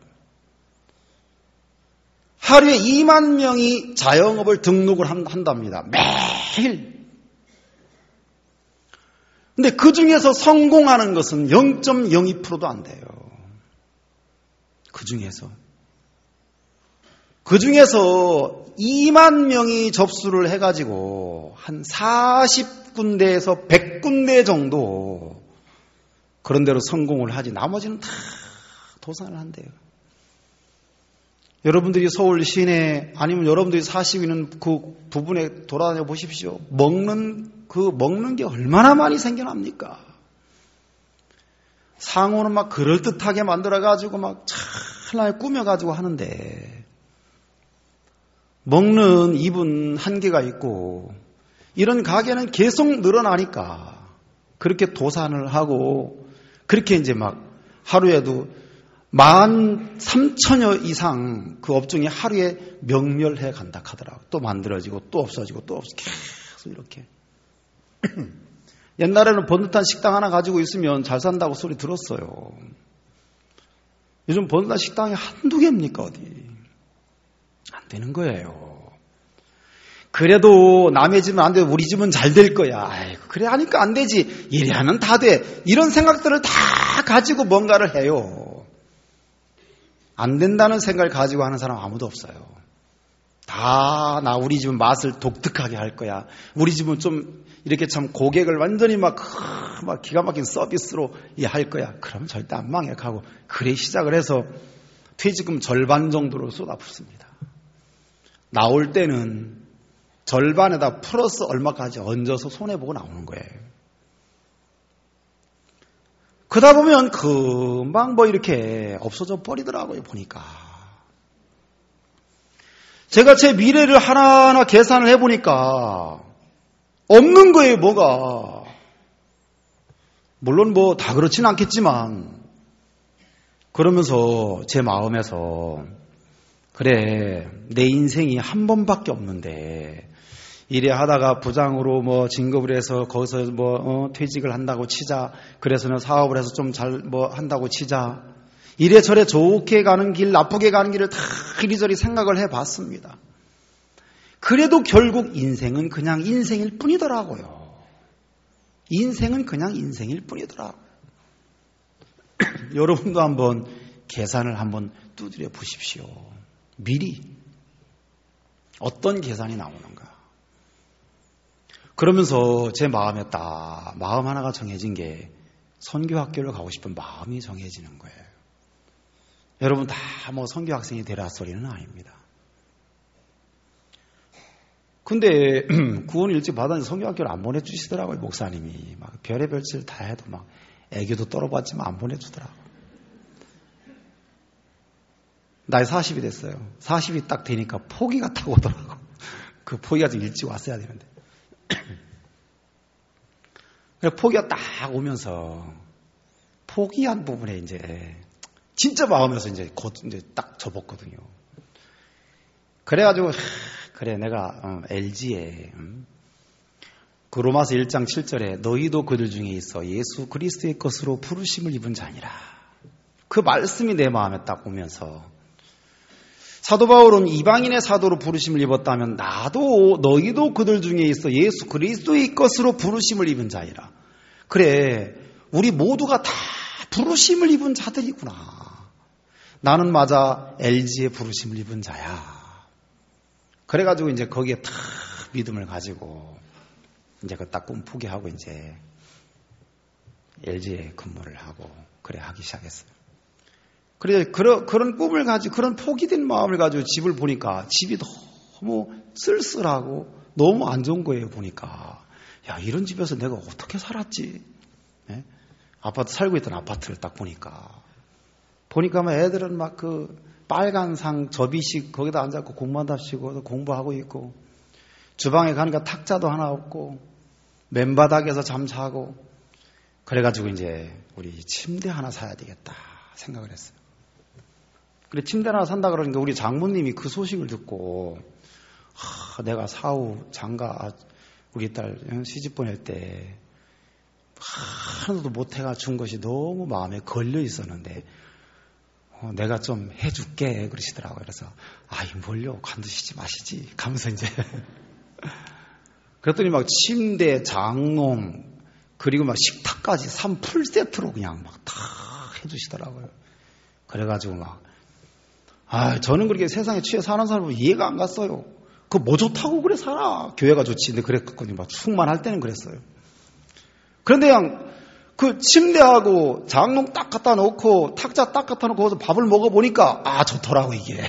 하루에 2만 명이 자영업을 등록을 한답니다. 매일. 근데 그 중에서 성공하는 것은 0.02%도 안 돼요. 그 중에서 2만 명이 접수를 해가지고 한 40군데에서 100군데 정도 그런 데로 성공을 하지 나머지는 다 도산을 한대요. 여러분들이 서울 시내 아니면 여러분들이 사시고 있는 그 부분에 돌아다녀 보십시오. 먹는 게 얼마나 많이 생겨납니까? 상호는 막 그럴듯하게 만들어가지고 막 찰나에 꾸며가지고 하는데 먹는 입은 한계가 있고 이런 가게는 계속 늘어나니까 그렇게 도산을 하고 그렇게 이제 막 하루에도 13,000여 이상 그 업종이 하루에 명멸해 간다 하더라고요. 또 만들어지고 또 없어지고 또 없어지고 계속 이렇게. 옛날에는 번듯한 식당 하나 가지고 있으면 잘 산다고 소리 들었어요. 요즘 번듯한 식당이 한두 개입니까 어디. 안 되는 거예요. 그래도 남의 집은 안 돼. 우리 집은 잘 될 거야. 아이고, 그래 하니까 안 되지. 이래 하면 다 돼. 이런 생각들을 다 가지고 뭔가를 해요. 안 된다는 생각을 가지고 하는 사람 아무도 없어요. 우리 집은 맛을 독특하게 할 거야. 우리 집은 좀 이렇게 참 고객을 완전히 막 기가 막힌 서비스로 할 거야. 그러면 절대 안 망해가고 그래 시작을 해서 퇴직금 절반 정도로 쏟아붓습니다. 나올 때는 절반에다 플러스 얼마까지 얹어서 손해보고 나오는 거예요. 그러다 보면 금방 뭐 이렇게 없어져 버리더라고요, 보니까. 제가 제 미래를 하나하나 계산을 해보니까 없는 거예요, 뭐가. 물론 뭐 다 그렇진 않겠지만 그러면서 제 마음에서 그래, 내 인생이 한 번밖에 없는데 이래 하다가 부장으로 뭐 진급을 해서 거기서 뭐 퇴직을 한다고 치자. 그래서는 사업을 해서 좀 잘 뭐 한다고 치자. 이래저래 좋게 가는 길, 나쁘게 가는 길을 다 이리저리 생각을 해봤습니다. 그래도 결국 인생은 그냥 인생일 뿐이더라고요. 인생은 그냥 인생일 뿐이더라고요. 여러분도 한번 계산을 한번 두드려 보십시오. 미리 어떤 계산이 나오는가. 그러면서 제 마음에 딱 마음 하나가 정해진 게 선교학교를 가고 싶은 마음이 정해지는 거예요. 여러분 다 뭐 선교학생이 되라 소리는 아닙니다. 근데 구원 일찍 받았는데 선교학교를 안 보내주시더라고요. 목사님이 막 별의별 짓을 다 해도 막 애교도 떨어봤지만 안 보내주더라고요. 나이 40이 됐어요. 40이 딱 되니까 포기가 타고 오더라고요. 그 포기가 좀 일찍 왔어야 되는데. 포기가 딱 오면서 포기한 부분에 이제 진짜 마음에서 이제 딱 접었거든요. 그래가지고 그래 내가 LG에 그 로마서 1장 7절에 너희도 그들 중에 있어 예수 그리스도의 것으로 부르심을 입은 자니라. 그 말씀이 내 마음에 딱 오면서 사도 바울은 이방인의 사도로 부르심을 입었다면 너희도 그들 중에 있어 예수 그리스도의 것으로 부르심을 입은 자이라. 그래 우리 모두가 다 부르심을 입은 자들이구나. 나는 맞아 LG의 부르심을 입은 자야. 그래가지고 이제 거기에 다 믿음을 가지고 이제 그 딱 꿈 포기하고 이제 LG에 근무를 하고 그래 하기 시작했어요. 그래 그런 꿈을 가지고 그런 포기된 마음을 가지고 집을 보니까 집이 너무 쓸쓸하고 너무 안 좋은 거예요. 보니까 야 이런 집에서 내가 어떻게 살았지? 아파트 살고 있던 아파트를 딱 보니까 막 애들은 막 그 빨간 상 접이식 거기다 앉아서 공부한답시고 공부하고 있고, 주방에 가니까 탁자도 하나 없고 맨바닥에서 잠자고, 그래가지고 이제 우리 침대 하나 사야 되겠다 생각을 했어요. 그래 침대 하나 산다 그러니까 우리 장모님이 그 소식을 듣고, 내가 사후 장가 우리 딸 시집 보낼 때 하나도 못해가 준 것이 너무 마음에 걸려 있었는데 내가 좀 해줄게 그러시더라고요. 그래서 아이 뭘요, 관두시지 마시지 가면서 이제 그랬더니 막 침대, 장롱 그리고 막 식탁까지 3풀 세트로 그냥 막 다 해주시더라고요. 그래가지고 막 저는 그렇게 세상에 취해 사는 사람은 이해가 안 갔어요. 그 뭐 좋다고 그래 살아. 교회가 좋지. 근데 그랬거든요. 막 충만할 때는 그랬어요. 그런데 그냥 그 침대하고 장롱 딱 갖다 놓고 탁자 딱 갖다 놓고 거기서 밥을 먹어보니까 좋더라고 이게.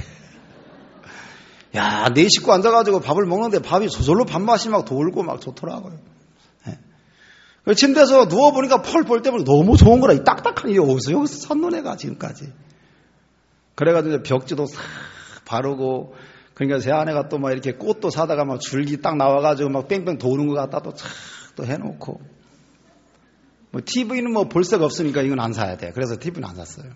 야, 네 식구 앉아가지고 밥을 먹는데 밥이 저절로 밥맛이 막 돌고 막 좋더라고요. 네. 침대에서 누워보니까 펄펄 때문에 너무 좋은 거라. 이 딱딱한 이 여기서 샀노 내가 지금까지. 그래가지고 벽지도 싹 바르고, 그러니까 제 아내가 또 막 이렇게 꽃도 사다가 막 줄기 딱 나와가지고 막 뺑뺑 도는 것 같다 또 싹 또 해놓고, 뭐 TV는 뭐 볼 새가 없으니까 이건 안 사야 돼. 그래서 TV는 안 샀어요.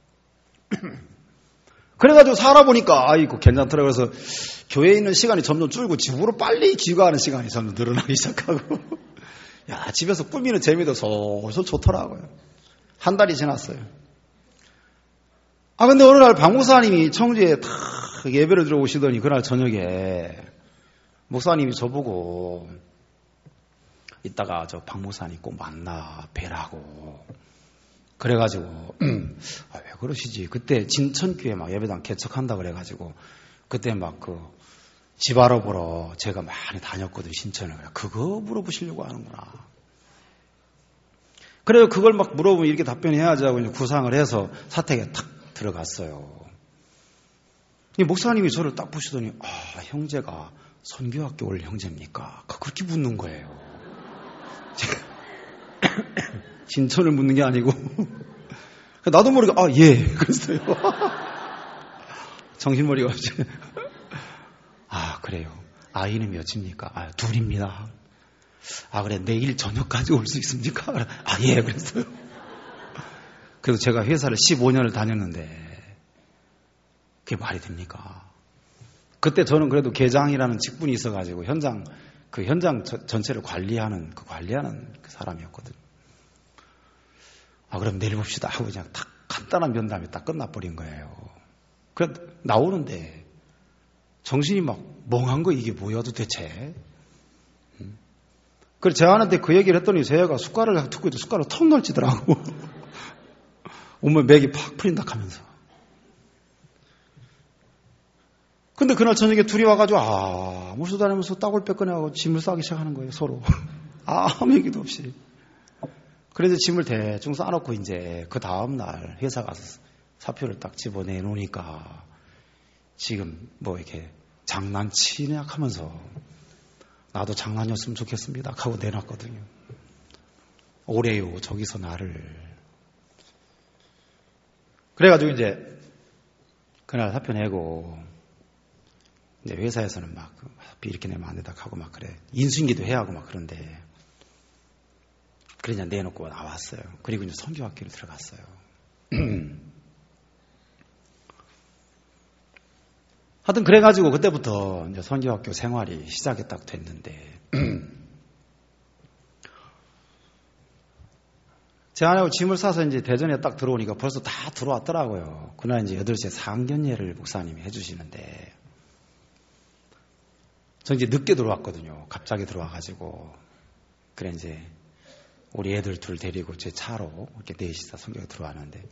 그래가지고 살아보니까 이거 괜찮더라고요. 그래서 교회에 있는 시간이 점점 줄고 집으로 빨리 귀가하는 시간이 점점 늘어나기 시작하고 야, 집에서 꾸미는 재미도 솔솔 좋더라고요. 한 달이 지났어요. 근데 어느 날 박 목사님이 청주에 탁 예배를 들어오시더니 그날 저녁에 목사님이 저보고 이따가 저 박 목사님 꼭 만나 뵈라고. 그래가지고 왜 그러시지? 그때 진천교회 막 예배당 개척한다 그래가지고 그때 막 그 집 알아보러 제가 많이 다녔거든 신천을. 그거 물어보시려고 하는구나. 그래서 그걸 막 물어보면 이렇게 답변해야지 하고 이제 구상을 해서 사택에 탁 들어갔어요. 이 목사님이 저를 딱 보시더니 형제가 선교학교 올 형제입니까? 그렇게 묻는 거예요. 진천을 묻는 게 아니고 나도 모르게 예 그랬어요. 정신머리가 없지. 그래요. 아이는 몇입니까? 둘입니다. 그래 내일 저녁까지 올 수 있습니까? 예 그랬어요. 그래서 제가 회사를 15년을 다녔는데 그게 말이 됩니까? 그때 저는 그래도 계장이라는 직분이 있어가지고 현장 전체를 관리하는 그 사람이었거든요. 그럼 내일 봅시다 하고 그냥 딱 간단한 면담이 딱 끝나버린 거예요. 그래 나오는데 정신이 막 멍한 거 이게 뭐야 도대체. 그래서 제안한테 그 얘기를 했더니 제가 숟가락을 듣고 있는데 숟가락을 턱 널치더라고. 오면 맥이 팍 풀린다 하면서. 근데 그날 저녁에 둘이 와가지고 아무것도 다니면서 따골 꺼내고 짐을 싸기 시작하는 거예요 서로. 아무 얘기도 없이. 그래서 짐을 대충 싸놓고 이제 그 다음날 회사 가서 사표를 딱 집어내놓으니까 지금 뭐 이렇게 장난치냐 하면서 나도 장난이었으면 좋겠습니다 하고 내놨거든요. 오래요 저기서 나를. 그래가지고 이제 그날 사표 내고 이제 회사에서는 막 이렇게 내면 안 된다 하고 막 그래 인수인계도 해야 하고 막 그런데 그냥 내놓고 나왔어요. 그리고 이제 선교학교를 들어갔어요. 하여튼 그래가지고 그때부터 이제 선교학교 생활이 시작이 딱 됐는데 제 아내하고 짐을 싸서 이제 대전에 딱 들어오니까 벌써 다 들어왔더라고요. 그날 이제 8시에 상견례를 목사님이 해주시는데 저 이제 늦게 들어왔거든요. 갑자기 들어와가지고 그래 이제 우리 애들 둘 데리고 제 차로 이렇게 넷이서 선교에 들어왔는데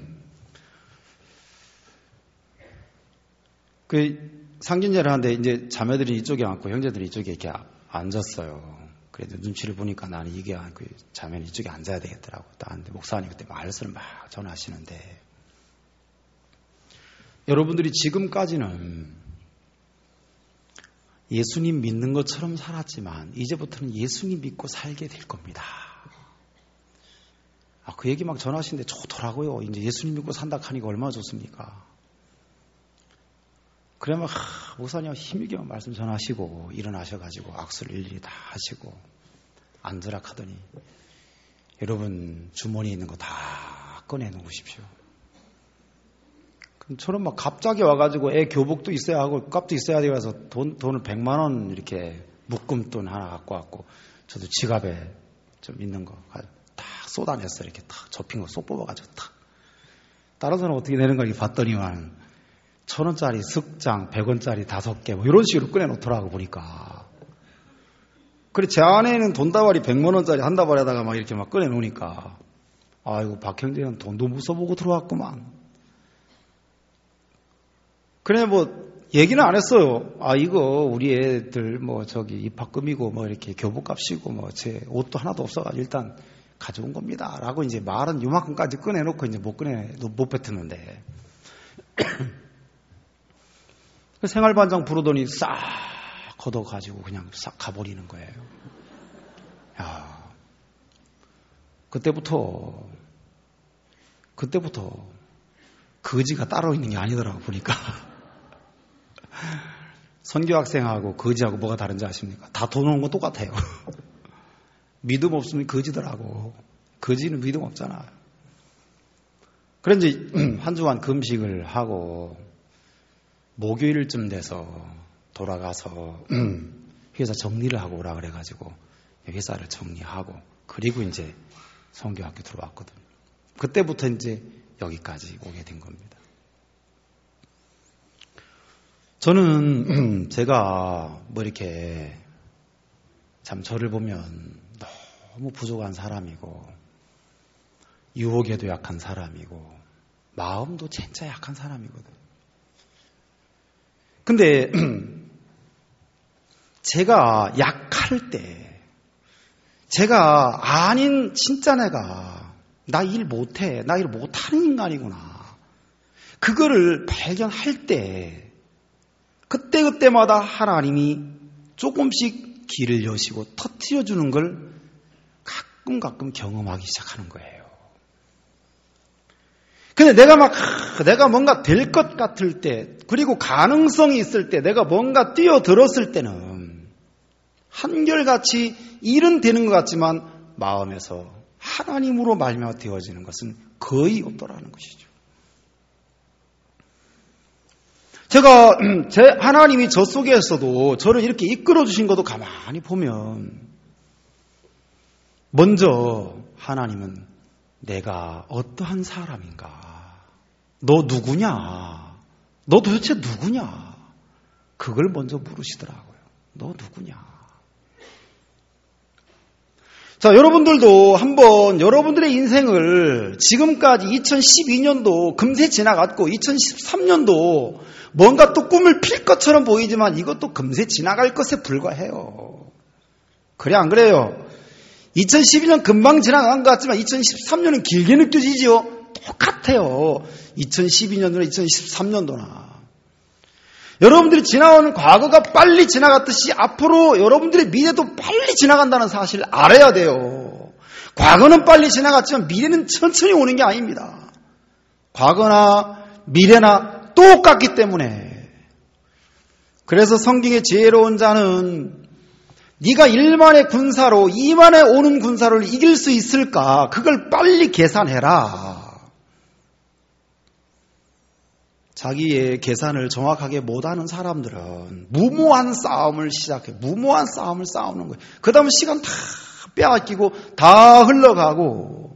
그 상견례를 하는데 이제 자매들이 이쪽에 앉고 형제들이 이쪽에 이렇게 앉았어요. 그래도 눈치를 보니까 나는 이게 그 자매는 이쪽에 앉아야 되겠더라고. 근데 목사님 그때 말씀을 막 전하시는데 여러분들이 지금까지는 예수님 믿는 것처럼 살았지만 이제부터는 예수님 믿고 살게 될 겁니다. 그 얘기 막 전하시는데 좋더라고요. 이제 예수님 믿고 산다 하니까 얼마나 좋습니까? 그러면 목사님 힘있게 말씀 전하시고 일어나셔가지고 악수를 일일이 다 하시고 앉으라 하더니 여러분 주머니에 있는 거 다 꺼내놓으십시오. 그럼 저는 막 갑자기 와가지고 애 교복도 있어야 하고 값도 있어야 되고 해서 돈을 100만 원 이렇게 묶음돈 하나 갖고 왔고 저도 지갑에 좀 있는 거 딱 쏟아냈어요. 이렇게 탁 접힌 거 쏙 뽑아가지고 탁. 다른 사람 어떻게 내는 걸 봤더니만 1,000원짜리 슥장, 100원짜리 5개 뭐 이런 식으로 꺼내놓더라고 보니까. 그래 제 안에는 돈다발이 100만 원짜리 한 다발에다가 막 이렇게 막 꺼내놓으니까 아이고 박형제는 돈도 못 써보고 들어왔구만. 그래 뭐 얘기는 안 했어요. 아 이거 우리 애들 뭐 저기 입학금이고 뭐 이렇게 교복값이고 뭐 제 옷도 하나도 없어가지고 일단 가져온 겁니다. 라고 이제 말은 요만큼까지 꺼내놓고 이제 못 뱉었는데 생활반장 부르더니 싹 걷어가지고 그냥 싹 가버리는 거예요. 야, 그때부터 거지가 따로 있는 게 아니더라고 보니까. 선교학생하고 거지하고 뭐가 다른지 아십니까? 다 돈 오는 건 똑같아요. 믿음 없으면 거지더라고. 거지는 믿음 없잖아. 그래 이제 한 주간 금식을 하고 목요일쯤 돼서 돌아가서 회사 정리를 하고 오라 그래가지고 회사를 정리하고 그리고 이제 선교학교 들어왔거든요. 그때부터 이제 여기까지 오게 된 겁니다. 저는 제가 뭐 이렇게 참 저를 보면 너무 부족한 사람이고 유혹에도 약한 사람이고 마음도 진짜 약한 사람이거든요. 근데 제가 약할 때 제가 아닌 진짜 내가 나 일 못해 나 일 못하는 인간이구나 그거를 발견할 때 그때마다 하나님이 조금씩 길을 여시고 터뜨려주는 걸 가끔 경험하기 시작하는 거예요. 근데 내가 뭔가 될 것 같을 때, 그리고 가능성이 있을 때, 내가 뭔가 뛰어들었을 때는 한결같이 일은 되는 것 같지만 마음에서 하나님으로 말미암아 되어지는 것은 거의 없더라는 것이죠. 제가 하나님이 저 속에서도 저를 이렇게 이끌어 주신 것도 가만히 보면 먼저 하나님은 내가 어떠한 사람인가? 너 누구냐? 너 도대체 누구냐? 그걸 먼저 물으시더라고요. 너 누구냐? 자, 여러분들도 한번 여러분들의 인생을 지금까지 2012년도 금세 지나갔고 2013년도 뭔가 또 꿈을 필 것처럼 보이지만 이것도 금세 지나갈 것에 불과해요. 그래 안 그래요? 2012년 금방 지나간 것 같지만 2013년은 길게 느껴지지요? 똑같아요. 2012년도나 2013년도나. 여러분들이 지나온 과거가 빨리 지나갔듯이 앞으로 여러분들의 미래도 빨리 지나간다는 사실을 알아야 돼요. 과거는 빨리 지나갔지만 미래는 천천히 오는 게 아닙니다. 과거나 미래나 똑같기 때문에. 그래서 성경의 지혜로운 자는 네가 1만의 군사로 2만에 오는 군사를 이길 수 있을까? 그걸 빨리 계산해라. 자기의 계산을 정확하게 못하는 사람들은 무모한 싸움을 시작해. 무모한 싸움을 싸우는 거예요. 그 다음에 시간 다 빼앗기고 다 흘러가고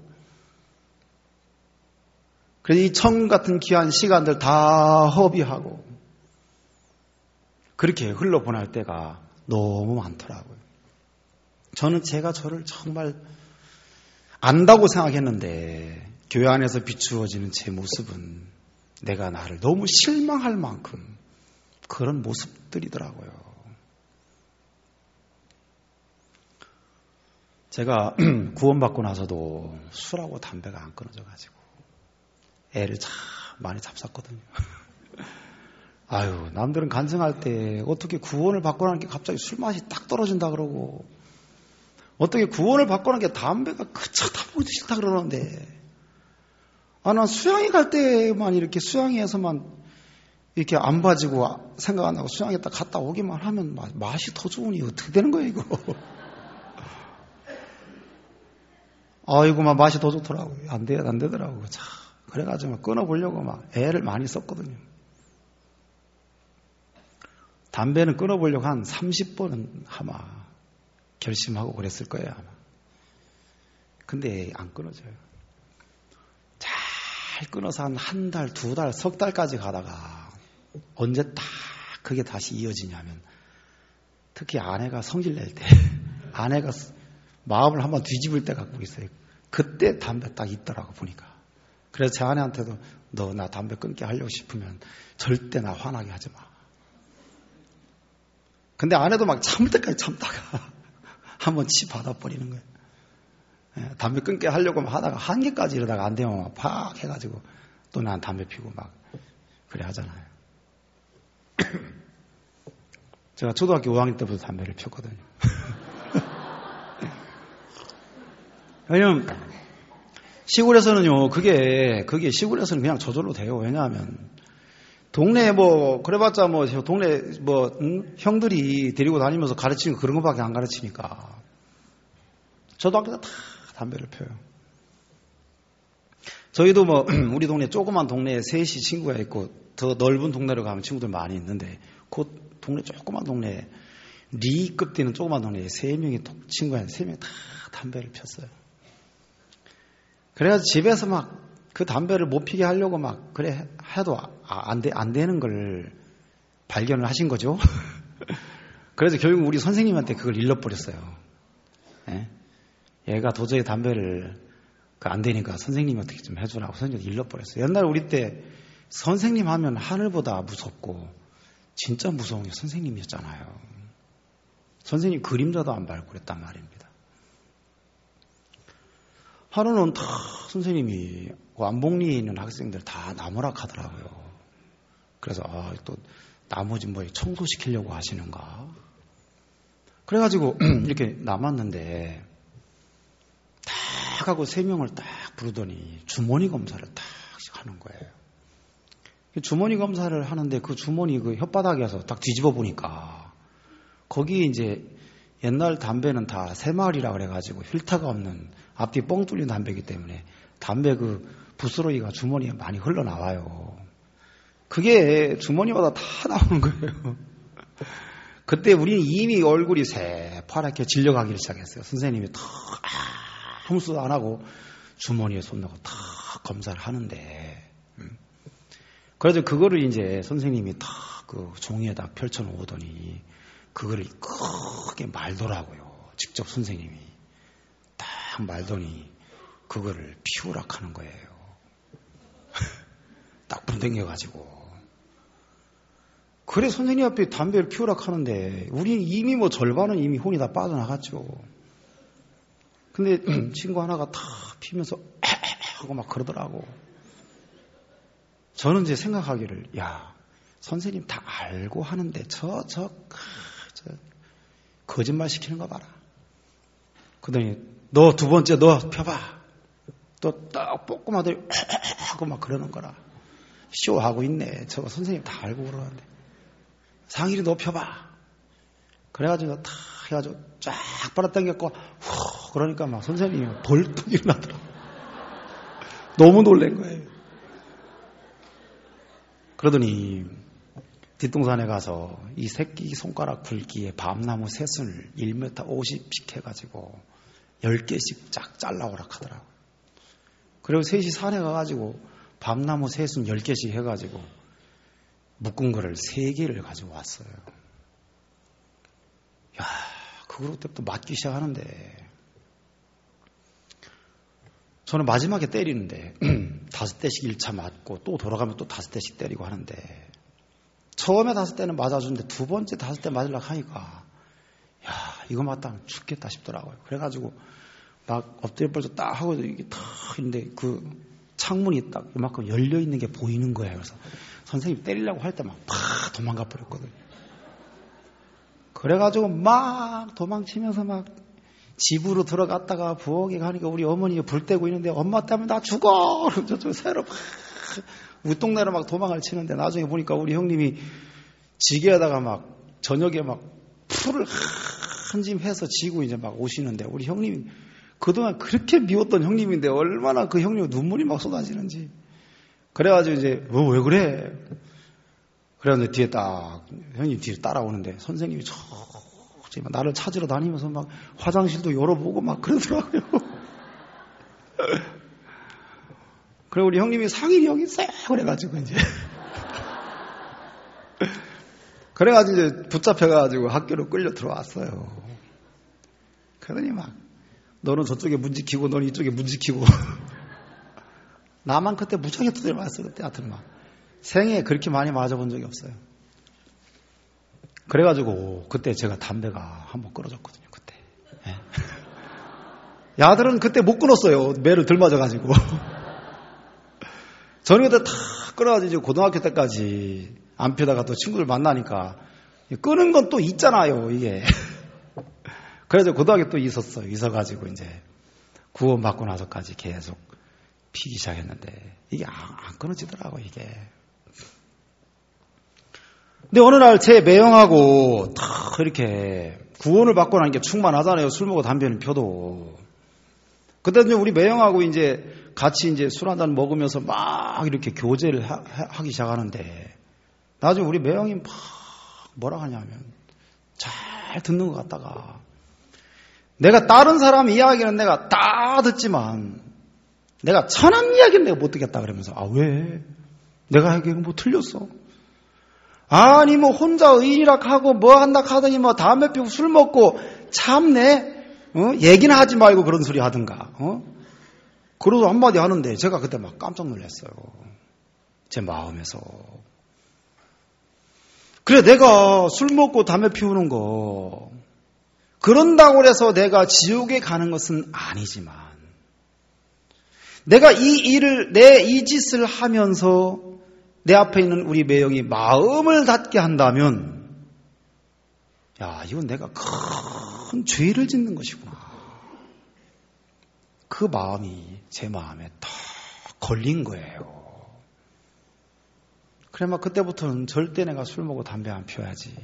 그래서 이 청 같은 귀한 시간들 다 허비하고 그렇게 흘러보낼 때가 너무 많더라고요. 저는 제가 저를 정말 안다고 생각했는데 교회 안에서 비추어지는 제 모습은 내가 나를 너무 실망할 만큼 그런 모습들이더라고요. 제가 구원받고 나서도 술하고 담배가 안 끊어져가지고 애를 참 많이 잡쌌거든요. 아유, 남들은 간증할 때 어떻게 구원을 받고 나는 게 갑자기 술 맛이 딱 떨어진다 그러고 어떻게 구원을 받고 나는 게 담배가 그쳐 다 보기도 싫다 그러는데 난 수양회 갈 때만 이렇게 수양회에서만 이렇게 안 봐지고 생각 안 하고 수양에 딱 갔다 오기만 하면 맛이 더 좋으니 어떻게 되는 거예요, 이거? 아이고, 막 맛이 더 좋더라고요. 안 되더라고요. 자, 그래가지고 끊어보려고 막 애를 많이 썼거든요. 담배는 끊어보려고 한 30번은 아마 결심하고 그랬을 거예요, 아마. 근데 안 끊어져요. 잘 끊어서 한 달, 2달, 석 달까지 가다가 언제 딱 그게 다시 이어지냐면 특히 아내가 성질 낼 때 아내가 마음을 한번 뒤집을 때가 꼭 있어요. 그때 담배 딱 있더라고 보니까. 그래서 제 아내한테도 너 나 담배 끊게 하려고 싶으면 절대 나 화나게 하지 마. 근데 아내도 막 참을 때까지 참다가 한번 치 받아버리는 거예요. 담배 끊게 하려고 하다가 한계까지 이러다가 안 되면 막 팍 해가지고 또 난 담배 피고 막 그래 하잖아요. 제가 초등학교 5학년 때부터 담배를 폈거든요. 왜냐면 시골에서는요, 그게 시골에서는 그냥 저절로 돼요. 왜냐하면 동네에 그래봤자 동네 형들이 데리고 다니면서 가르치는 거 그런 거밖에 안 가르치니까. 저도 학교 다 담배를 펴요. 저희도 우리 동네 조그만 동네에 셋이 친구가 있고 더 넓은 동네로 가면 친구들 많이 있는데 그 동네 조그만 동네에 리급 되는 조그만 동네에 3명이 친구한테 3명이 다 담배를 폈어요. 그래가지고 집에서 막 그 담배를 못 피게 하려고 막 그래 해도 안 되는 걸 발견을 하신 거죠. 그래서 결국 우리 선생님한테 그걸 일러버렸어요. 예? 얘가 도저히 담배를 안 되니까 선생님한테 좀 해주라고 선생님한테 일러버렸어요. 옛날 우리 때 선생님 하면 하늘보다 무섭고 진짜 무서운 게 선생님이었잖아요. 선생님 그림자도 안 밟고 그랬단 말입니다. 하루는 다 선생님이 완봉리에 있는 학생들 다 나무락 하더라고요. 그래서 또 나머지 청소시키려고 하시는가. 그래가지고 이렇게 남았는데 딱 하고 3명을 딱 부르더니 주머니 검사를 딱 하는 거예요. 주머니 검사를 하는데 그 주머니 그 혓바닥에서 딱 뒤집어 보니까 거기에 이제 옛날 담배는 다 새마을이라 그래가지고 필터가 없는 앞뒤 뻥 뚫린 담배이기 때문에 담배 그 부스러기가 주머니에 많이 흘러나와요. 그게 주머니마다 다 나오는 거예요. 그때 우리는 이미 얼굴이 새파랗게 질려가기 시작했어요. 선생님이 다 아무 수도 안 하고 주머니에 손 넣고 다 검사를 하는데 그래서 그거를 이제 선생님이 다 그 종이에다 펼쳐놓으더니 그거를 크게 말더라고요. 직접 선생님이 딱 말더니 그거를 피우락 하는 거예요. 딱 분댕겨가지고. 그래 선생님 앞에 담배를 피우락 하는데 우리는 이미 절반은 이미 혼이 다 빠져나갔죠. 근데 친구 하나가 다 피면서 하고 막 그러더라고. 저는 이제 생각하기를 선생님 다 알고 하는데 저 거짓말 시키는 거 봐라. 그러더니 너 두 번째 너 펴봐. 또 딱 뽀꼬마들이 하고 막 그러는 거라. 쇼하고 있네. 저거 선생님 다 알고 그러는데. 상일이 너 펴봐. 그래가지고 탁 해가지고 쫙 빨아당겼고 후 그러니까 막 선생님이 벌떡 일어나더라고. 너무 놀란 거예요. 그러더니 뒷동산에 가서 이 새끼 손가락 굵기에 밤나무 새순을 1m 50씩 해가지고 10개씩 쫙 잘라오라 하더라고요. 그리고 셋이 산에 가가지고 밤나무 새순 10개씩 해가지고 묶은 거를 3개를 가지고 왔어요. 그때부터 맞기 시작하는데 저는 마지막에 때리는데 5대씩 1차 맞고 또 돌아가면 또 5대씩 때리고 하는데 처음에 5대는 맞아주는데 두 번째 5대 맞으려고 하니까 이거 맞다면 죽겠다 싶더라고요. 그래가지고 막 엎드려 뻗어 딱 하고 이게 탁 있는데 그 창문이 딱 이만큼 열려 있는 게 보이는 거예요. 그래서 선생님 때리려고 할 때 막 팍 도망가 버렸거든요. 그래가지고 막 도망치면서 막 집으로 들어갔다가 부엌에 가니까 우리 어머니가 불 떼고 있는데 엄마 때문에 나 죽어! 그러면서 새로 막 웃동네로 막 도망을 치는데 나중에 보니까 우리 형님이 지게에다가 막 저녁에 막 풀을 한 짐 해서 지고 이제 막 오시는데 우리 형님이 그동안 그렇게 미웠던 형님인데 얼마나 그 형님 눈물이 막 쏟아지는지. 그래가지고 이제 왜 그래? 그래가지고 뒤에 딱 형님 뒤에 따라오는데 선생님이 나를 찾으러 다니면서 막 화장실도 열어보고 막 그러더라고요. 그래 우리 형님이 상일이 여기 있어요. 그래가지고 이제 그래가지고 이제 붙잡혀가지고 학교로 끌려 들어왔어요. 그러더니 막 너는 저쪽에 문 지키고 너는 이쪽에 문 지키고 나만 그때 무지하게 두드려 맞았어요. 그때 하여튼 막 생애에 그렇게 많이 맞아본 적이 없어요. 그래가지고 그때 제가 담배가 한번 끊어졌거든요. 그때. 네. 야들은 그때 못 끊었어요. 매를 들 맞아가지고. 저는 그때 다 끊어가지고 이제 고등학교 때까지 안 피다가 또 친구들 만나니까 끊은 건 또 있잖아요. 이게. 그래서 고등학교 또 있어가지고 이제 구원 받고 나서까지 계속 피기 시작했는데 이게 안 끊어지더라고 이게. 근데 어느 날 제 매형하고 다 이렇게 구원을 받고 나니까 충만하잖아요. 술 먹고 담배는 펴도. 그때 이제 우리 매형하고 이제 같이 이제 술 한잔 먹으면서 막 이렇게 교제를 하기 시작하는데 나중에 우리 매형이 막 뭐라 하냐면 잘 듣는 것 같다가 내가 다른 사람 이야기는 내가 다 듣지만 내가 천한 이야기는 내가 못 듣겠다 그러면서 아 왜? 내가 하기에는 뭐 틀렸어? 아니 뭐 혼자 의인이라 하고 뭐 한다 하더니 뭐 담배 피우고 술 먹고 참네 얘기는 하지 말고 그런 소리 하든가 그러고 한마디 하는데 제가 그때 막 깜짝 놀랐어요. 제 마음에서. 그래 내가 술 먹고 담배 피우는 거 그런다고 해서 내가 지옥에 가는 것은 아니지만 내가 이 짓을 하면서 내 앞에 있는 우리 매형이 마음을 닫게 한다면 야 이건 내가 큰 죄를 짓는 것이구나. 그 마음이 제 마음에 딱 걸린 거예요. 그래 막 그때부터는 절대 내가 술 먹고 담배 안 피워야지.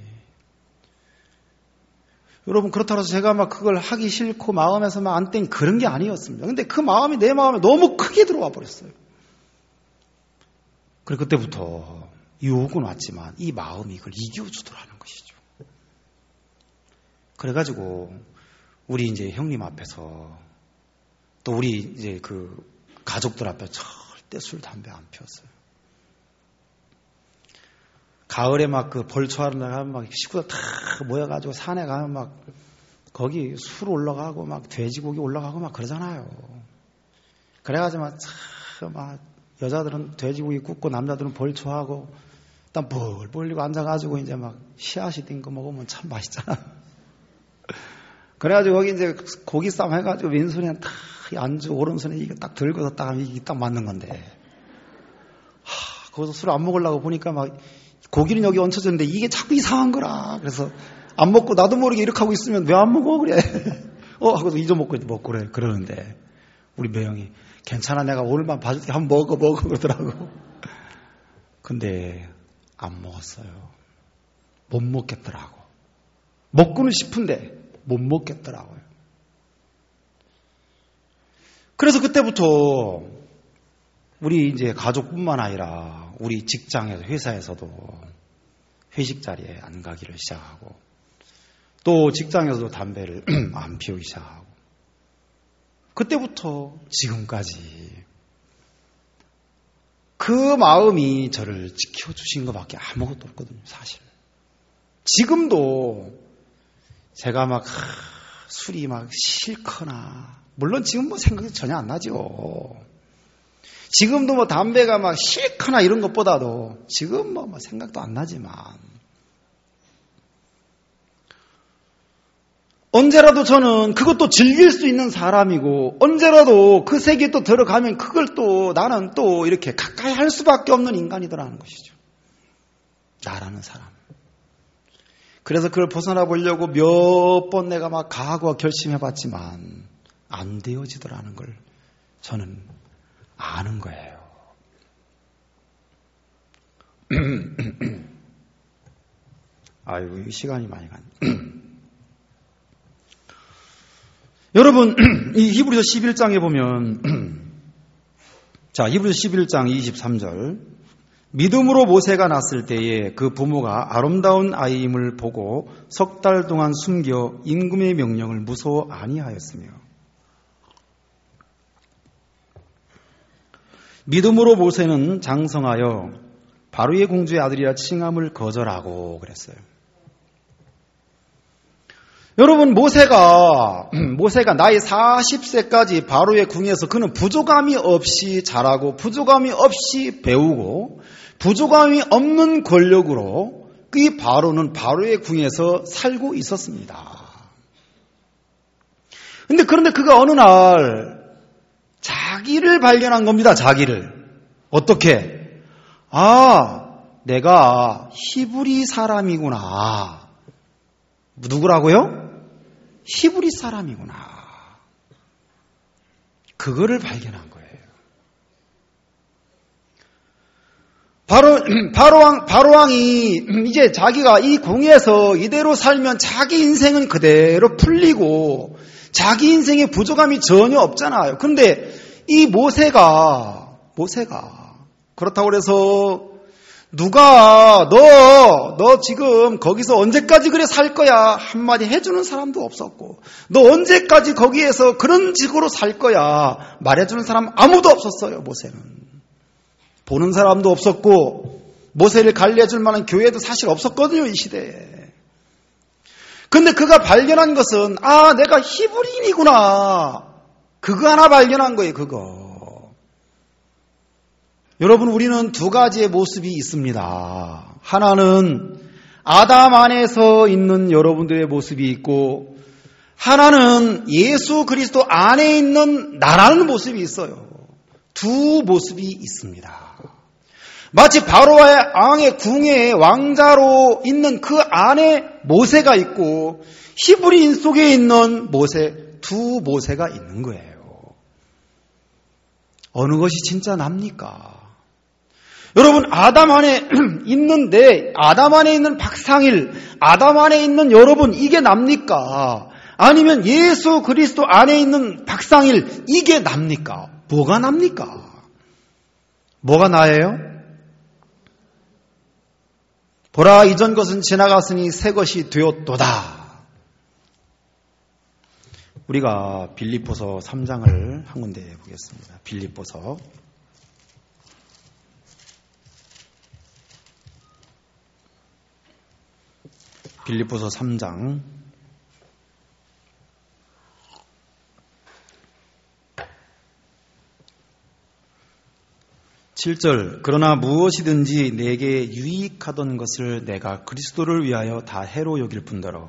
여러분 그렇다고 해서 제가 막 그걸 하기 싫고 마음에서 막 안 땡 그런 게 아니었습니다. 근데 그 마음이 내 마음에 너무 크게 들어와 버렸어요. 그래 그때부터 유혹은 왔지만 이 마음이 그걸 이겨주더라는 것이죠. 그래가지고 우리 이제 형님 앞에서 또 우리 이제 그 가족들 앞에 절대 술 담배 안 피웠어요. 가을에 막 그 벌초하는 날 가면 막 식구들 다 모여가지고 산에 가면 막 거기 술 올라가고 막 돼지고기 올라가고 막 그러잖아요. 그래가지고 막 여자들은 돼지고기 굽고 남자들은 벌초하고 딱 뻘 벌리고 앉아가지고 이제 막 씨앗이 된 거 먹으면 참 맛있잖아. 그래가지고 거기 이제 고기 싸움 해가지고 왼손에 딱 안주 오른손에 이게 딱 들고서 딱 하면 이게 딱 맞는 건데 거기서 술 안 먹으려고 보니까 막 고기는 여기 얹혀졌는데 이게 자꾸 이상한 거라. 그래서 안 먹고 나도 모르게 이렇게 하고 있으면 왜 안 먹어 그래. 하고서 잊어먹고 그래 그러는데 우리 매형이 괜찮아 내가 오늘만 봐줄게 한번 먹어 그러더라고. 근데 안 먹었어요. 못 먹겠더라고. 먹고는 싶은데 못 먹겠더라고요. 그래서 그때부터 우리 이제 가족뿐만 아니라 우리 직장에서 회사에서도 회식 자리에 안 가기를 시작하고 또 직장에서도 담배를 안 피우기 시작하고 그때부터 지금까지 그 마음이 저를 지켜주신 것밖에 아무것도 없거든요. 사실 지금도 제가 막 술이 막 싫거나 물론 지금 뭐 생각이 전혀 안 나죠. 지금도 뭐 담배가 막 싫거나 이런 것보다도 지금 뭐 생각도 안 나지만 언제라도 저는 그것도 즐길 수 있는 사람이고 언제라도 그 세계에 또 들어가면 그걸 또 나는 또 이렇게 가까이 할 수밖에 없는 인간이더라는 것이죠. 나라는 사람. 그래서 그걸 벗어나 보려고 몇 번 내가 막 각오와 결심해봤지만 안 되어지더라는 걸 저는 아는 거예요. 아이고, 시간이 많이 갔네. 여러분, 이 히브리서 11장에 보면, 자, 히브리서 11장 23절. 믿음으로 모세가 낳았을 때에 그 부모가 아름다운 아이임을 보고 석 달 동안 숨겨 임금의 명령을 무서워 아니하였으며, 믿음으로 모세는 장성하여 바로의 공주의 아들이라 칭함을 거절하고 그랬어요. 여러분, 모세가 나이 40세까지 바로의 궁에서 그는 부족함이 없이 자라고 부족함이 없이 배우고 부족함이 없는 권력으로 그 바로는 바로의 궁에서 살고 있었습니다. 그런데 그가 어느 날 자기를 발견한 겁니다. 자기를. 어떻게? 내가 히브리 사람이구나. 누구라고요? 히브리 사람이구나. 그거를 발견한 거예요. 바로왕이 이제 자기가 이 궁에서 이대로 살면 자기 인생은 그대로 풀리고 자기 인생에 부족함이 전혀 없잖아요. 그런데 이 모세가 그렇다고 해서 누가 너 지금 거기서 언제까지 그래 살 거야 한마디 해주는 사람도 없었고, 너 언제까지 거기에서 그런 식으로 살 거야 말해주는 사람 아무도 없었어요. 모세는 보는 사람도 없었고 모세를 관리해줄 만한 교회도 사실 없었거든요, 이 시대에. 근데 그가 발견한 것은 내가 히브리인이구나. 그거 하나 발견한 거예요. 그거. 여러분, 우리는 두 가지의 모습이 있습니다. 하나는 아담 안에서 있는 여러분들의 모습이 있고, 하나는 예수 그리스도 안에 있는 나라는 모습이 있어요. 두 모습이 있습니다. 마치 바로의 왕의 궁의 왕자로 있는 그 안에 모세가 있고 히브리인 속에 있는 두 모세가 있는 거예요. 어느 것이 진짜 납니까? 여러분, 아담 안에 있는 박상일, 아담 안에 있는 여러분, 이게 납니까? 아니면 예수 그리스도 안에 있는 박상일, 이게 납니까? 뭐가 납니까? 뭐가 나예요? 보라, 이전 것은 지나갔으니 새 것이 되었도다. 우리가 빌립보서 3장을 한 군데 보겠습니다. 빌립보서 3장 7절. 그러나 무엇이든지 내게 유익하던 것을 내가 그리스도를 위하여 다 해로 여길 뿐더러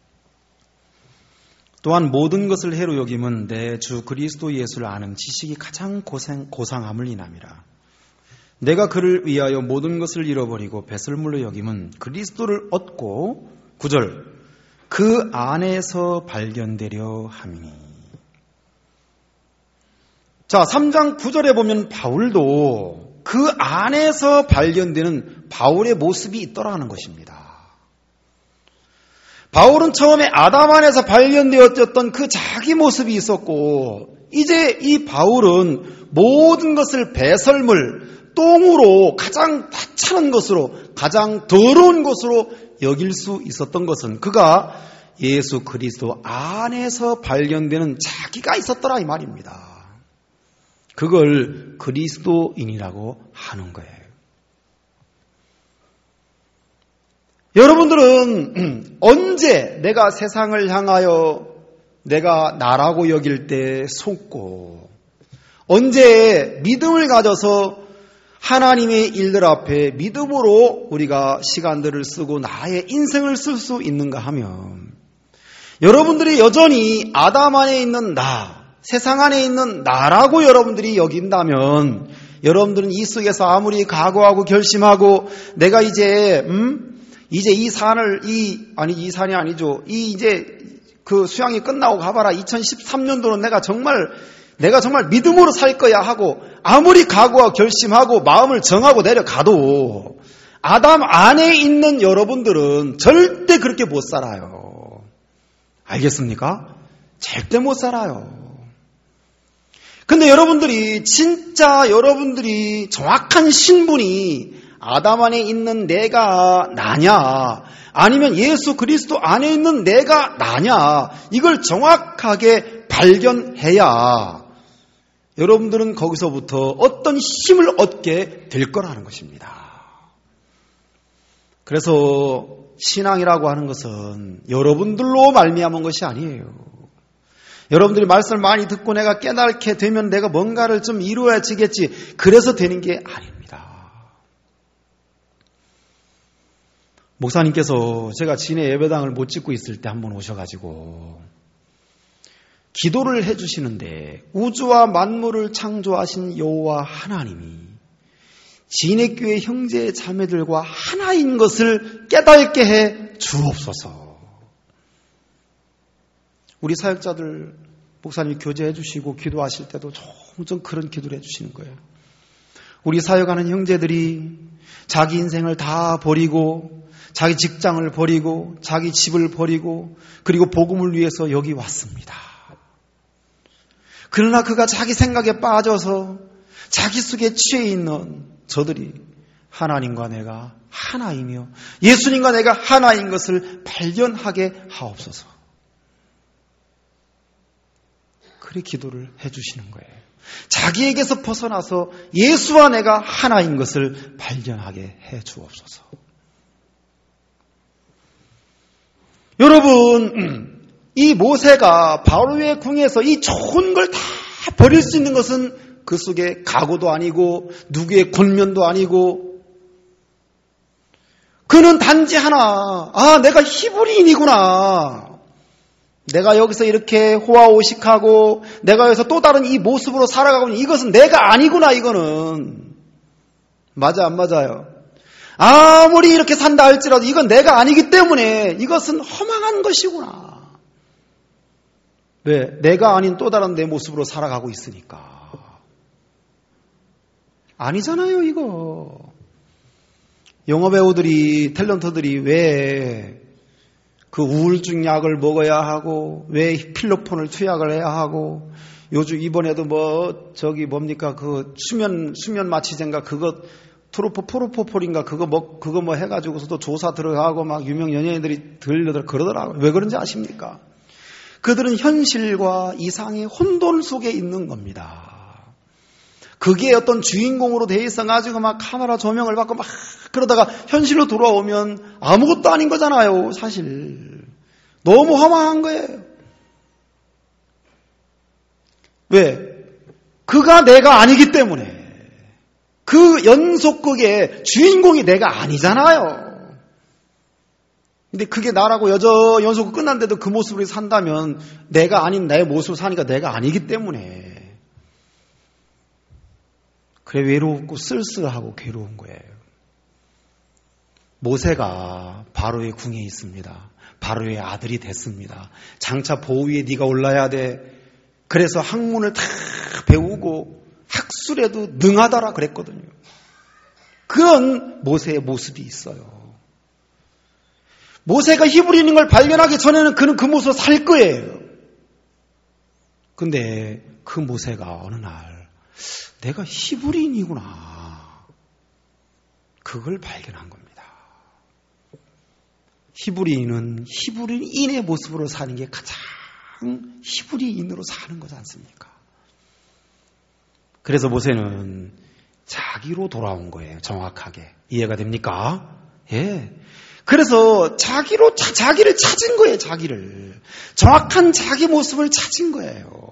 또한 모든 것을 해로 여김은 내 주 그리스도 예수를 아는 지식이 가장 고상함을 인함이라. 내가 그를 위하여 모든 것을 잃어버리고 배설물로 여김은 그리스도를 얻고 9절. 그 안에서 발견되려 함이니. 자, 3장 9절에 보면 바울도 그 안에서 발견되는 바울의 모습이 있더라는 것입니다. 바울은 처음에 아담 안에서 발견되었던 그 자기 모습이 있었고, 이제 이 바울은 모든 것을 배설물, 똥으로 가장 하찮은 것으로, 가장 더러운 것으로 여길 수 있었던 것은 그가 예수 그리스도 안에서 발견되는 자기가 있었더라 이 말입니다. 그걸 그리스도인이라고 하는 거예요. 여러분들은 언제 내가 세상을 향하여 내가 나라고 여길 때 속고, 언제 믿음을 가져서 하나님의 일들 앞에 믿음으로 우리가 시간들을 쓰고 나의 인생을 쓸 수 있는가 하면, 여러분들이 여전히 아담 안에 있는 나, 세상 안에 있는 나라고 여러분들이 여긴다면, 여러분들은 이 속에서 아무리 각오하고 결심하고 내가 이제 이 산을 이 산이 아니죠. 이제 그 수양이 끝나고 가봐라. 2013년도는 내가 정말 믿음으로 살 거야 하고 아무리 각오하고 결심하고 마음을 정하고 내려가도 아담 안에 있는 여러분들은 절대 그렇게 못 살아요. 알겠습니까? 절대 못 살아요. 근데 여러분들이 정확한 신분이 아담 안에 있는 내가 나냐, 아니면 예수 그리스도 안에 있는 내가 나냐, 이걸 정확하게 발견해야 여러분들은 거기서부터 어떤 힘을 얻게 될 거라는 것입니다. 그래서 신앙이라고 하는 것은 여러분들로 말미암은 것이 아니에요. 여러분들이 말씀을 많이 듣고 내가 깨닫게 되면 내가 뭔가를 좀 이루어지겠지, 그래서 되는 게 아닙니다. 목사님께서 제가 진해 예배당을 못 짓고 있을 때 한번 오셔가지고 기도를 해주시는데, 우주와 만물을 창조하신 여호와 하나님이 진해교회 형제 자매들과 하나인 것을 깨닫게 해 주옵소서. 우리 사역자들 목사님 교제해 주시고 기도하실 때도 종종 그런 기도를 해 주시는 거예요. 우리 사역하는 형제들이 자기 인생을 다 버리고, 자기 직장을 버리고, 자기 집을 버리고, 그리고 복음을 위해서 여기 왔습니다. 그러나 그가 자기 생각에 빠져서 자기 속에 취해 있는 저들이 하나님과 내가 하나이며 예수님과 내가 하나인 것을 발견하게 하옵소서. 그래 기도를 해주시는 거예요. 자기에게서 벗어나서 예수와 내가 하나인 것을 발견하게 해 주옵소서. 여러분, 이 모세가 바로의 궁에서 이 좋은 걸 다 버릴 수 있는 것은 그 속에 가고도 아니고 누구의 권면도 아니고, 그는 단지 하나, 내가 히브리인이구나, 내가 여기서 이렇게 호화오식하고 내가 여기서 또 다른 이 모습으로 살아가고 있는 이것은 내가 아니구나. 이거는 맞아 안 맞아요? 아무리 이렇게 산다 할지라도 이건 내가 아니기 때문에 이것은 허망한 것이구나. 왜? 내가 아닌 또 다른 내 모습으로 살아가고 있으니까. 아니잖아요, 이거. 영화배우들이, 탤런트들이 왜 그 우울증 약을 먹어야 하고, 왜 필로폰을 투약을 해야 하고, 요즘 이번에도 뭡니까? 그 수면 마취제인가 그거 프로포폴인가 그거 해가지고서도 조사 들어가고 막 유명 연예인들이 그러더라고요. 왜 그런지 아십니까? 그들은 현실과 이상의 혼돈 속에 있는 겁니다. 그게 어떤 주인공으로 돼 있어가지고 막 카메라 조명을 받고 막 그러다가 현실로 돌아오면 아무것도 아닌 거잖아요, 사실. 너무 허망한 거예요. 왜? 그가 내가 아니기 때문에. 그 연속극의 주인공이 내가 아니잖아요. 근데 그게 나라고 연속극 끝났는데도 그 모습으로 산다면 내가 아닌 내 모습으로 사니까 내가 아니기 때문에. 그래 외롭고 쓸쓸하고 괴로운 거예요. 모세가 바로의 궁에 있습니다. 바로의 아들이 됐습니다. 장차 보호 위에 네가 올라야 돼. 그래서 학문을 다 배우고 학술에도 능하다라 그랬거든요. 그런 모세의 모습이 있어요. 모세가 히브리인인 걸 발견하기 전에는 그는 그 모습으로 살 거예요. 근데 그 모세가 어느 날 내가 히브리인이구나, 그걸 발견한 겁니다. 히브리인은 히브리인의 모습으로 사는 게 가장 히브리인으로 사는 거지 않습니까? 그래서 모세는 자기로 돌아온 거예요. 정확하게. 이해가 됩니까? 예. 그래서 자기를 찾은 거예요. 자기를. 정확한 자기 모습을 찾은 거예요.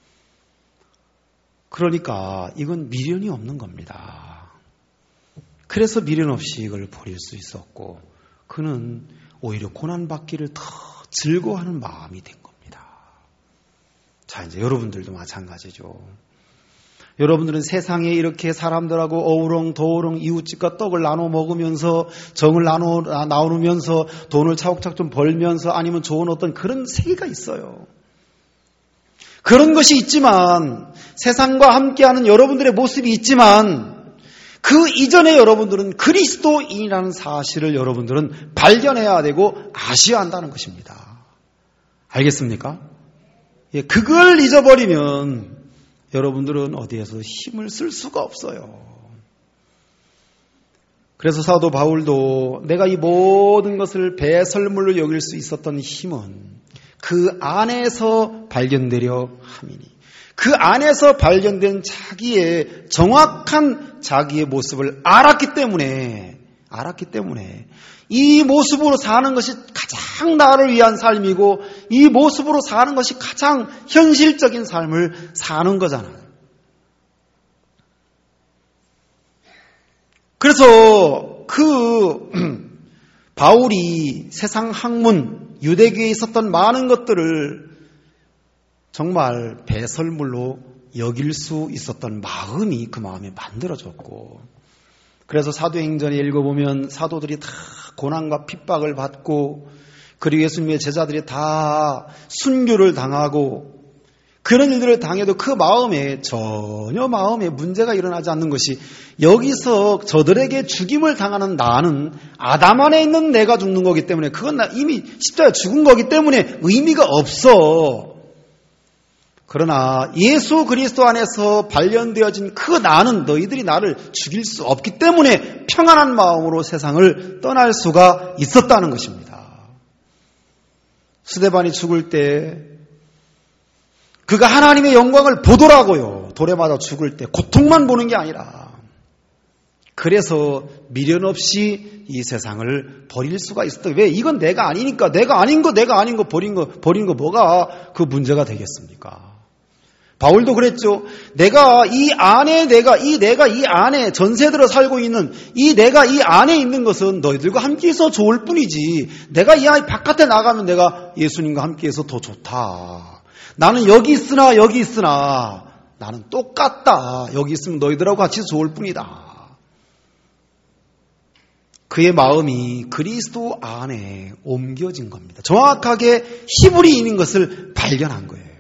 그러니까 이건 미련이 없는 겁니다. 그래서 미련 없이 이걸 버릴 수 있었고, 그는 오히려 고난받기를 더 즐거워하는 마음이 된 겁니다. 자, 이제 여러분들도 마찬가지죠. 여러분들은 세상에 이렇게 사람들하고 어우렁도우렁 이웃집과 떡을 나눠 먹으면서, 정을 나누면서, 돈을 차곡차곡 좀 벌면서, 아니면 좋은 어떤 그런 세계가 있어요. 그런 것이 있지만, 세상과 함께하는 여러분들의 모습이 있지만, 그 이전에 여러분들은 그리스도인이라는 사실을 여러분들은 발견해야 되고 아셔야 한다는 것입니다. 알겠습니까? 예, 그걸 잊어버리면 여러분들은 어디에서 힘을 쓸 수가 없어요. 그래서 사도 바울도 내가 이 모든 것을 배설물로 여길 수 있었던 힘은 그 안에서 발견되려 함이니, 그 안에서 발견된 자기의 정확한 자기의 모습을 알았기 때문에 이 모습으로 사는 것이 가장 나를 위한 삶이고 이 모습으로 사는 것이 가장 현실적인 삶을 사는 거잖아요. 그래서 그 바울이 세상 학문, 유대교에 있었던 많은 것들을 정말 배설물로 여길 수 있었던 마음이 그 마음에 만들어졌고, 그래서 사도행전에 읽어보면 사도들이 다 고난과 핍박을 받고, 그리고 예수님의 제자들이 다 순교를 당하고 그런 일들을 당해도 그 마음에 전혀 마음에 문제가 일어나지 않는 것이, 여기서 저들에게 죽임을 당하는 나는 아담 안에 있는 내가 죽는 거기 때문에, 그건 나 이미 십자가에 죽은 거기 때문에 의미가 없어. 그러나 예수 그리스도 안에서 발견되어진 그 나는 너희들이 나를 죽일 수 없기 때문에 평안한 마음으로 세상을 떠날 수가 있었다는 것입니다. 스데반이 죽을 때 그가 하나님의 영광을 보더라고요. 돌에 맞아 죽을 때 고통만 보는 게 아니라, 그래서 미련 없이 이 세상을 버릴 수가 있었다. 왜? 이건 내가 아니니까. 내가 아닌 거 버린 거 뭐가 그 문제가 되겠습니까? 바울도 그랬죠. 내가 이 안에 전세들어 살고 있는 내가 이 안에 있는 것은 너희들과 함께해서 좋을 뿐이지, 내가 이 바깥에 나가면 내가 예수님과 함께해서 더 좋다. 나는 여기 있으나 나는 똑같다. 여기 있으면 너희들하고 같이 좋을 뿐이다. 그의 마음이 그리스도 안에 옮겨진 겁니다. 정확하게 히브리인인 것을 발견한 거예요.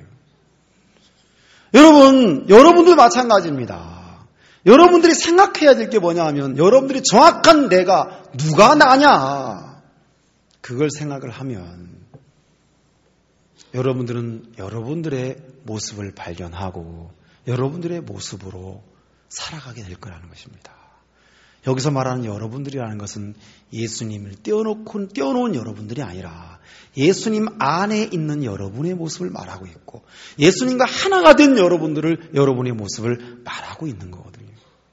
여러분들 마찬가지입니다. 여러분들이 생각해야 될 게 뭐냐 하면, 여러분들이 정확한 내가 누가 나냐, 그걸 생각을 하면 여러분들은 여러분들의 모습을 발견하고 여러분들의 모습으로 살아가게 될 거라는 것입니다. 여기서 말하는 여러분들이라는 것은 예수님을 떼어놓은 여러분들이 아니라 예수님 안에 있는 여러분의 모습을 말하고 있고, 예수님과 하나가 된 여러분의 모습을 말하고 있는 거거든요.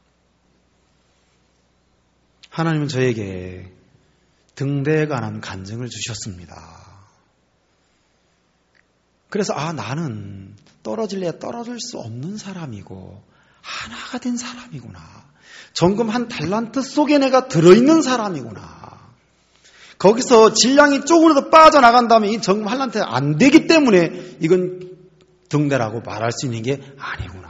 하나님은 저에게 등대에 관한 간증을 주셨습니다. 그래서 나는 떨어질래야 떨어질 수 없는 사람이고 하나가 된 사람이구나. 정금 한 달란트 속에 내가 들어있는 사람이구나. 거기서 질량이 조금이라도 빠져나간다면 이 정금 한 달란트 안 되기 때문에 이건 등대라고 말할 수 있는 게 아니구나.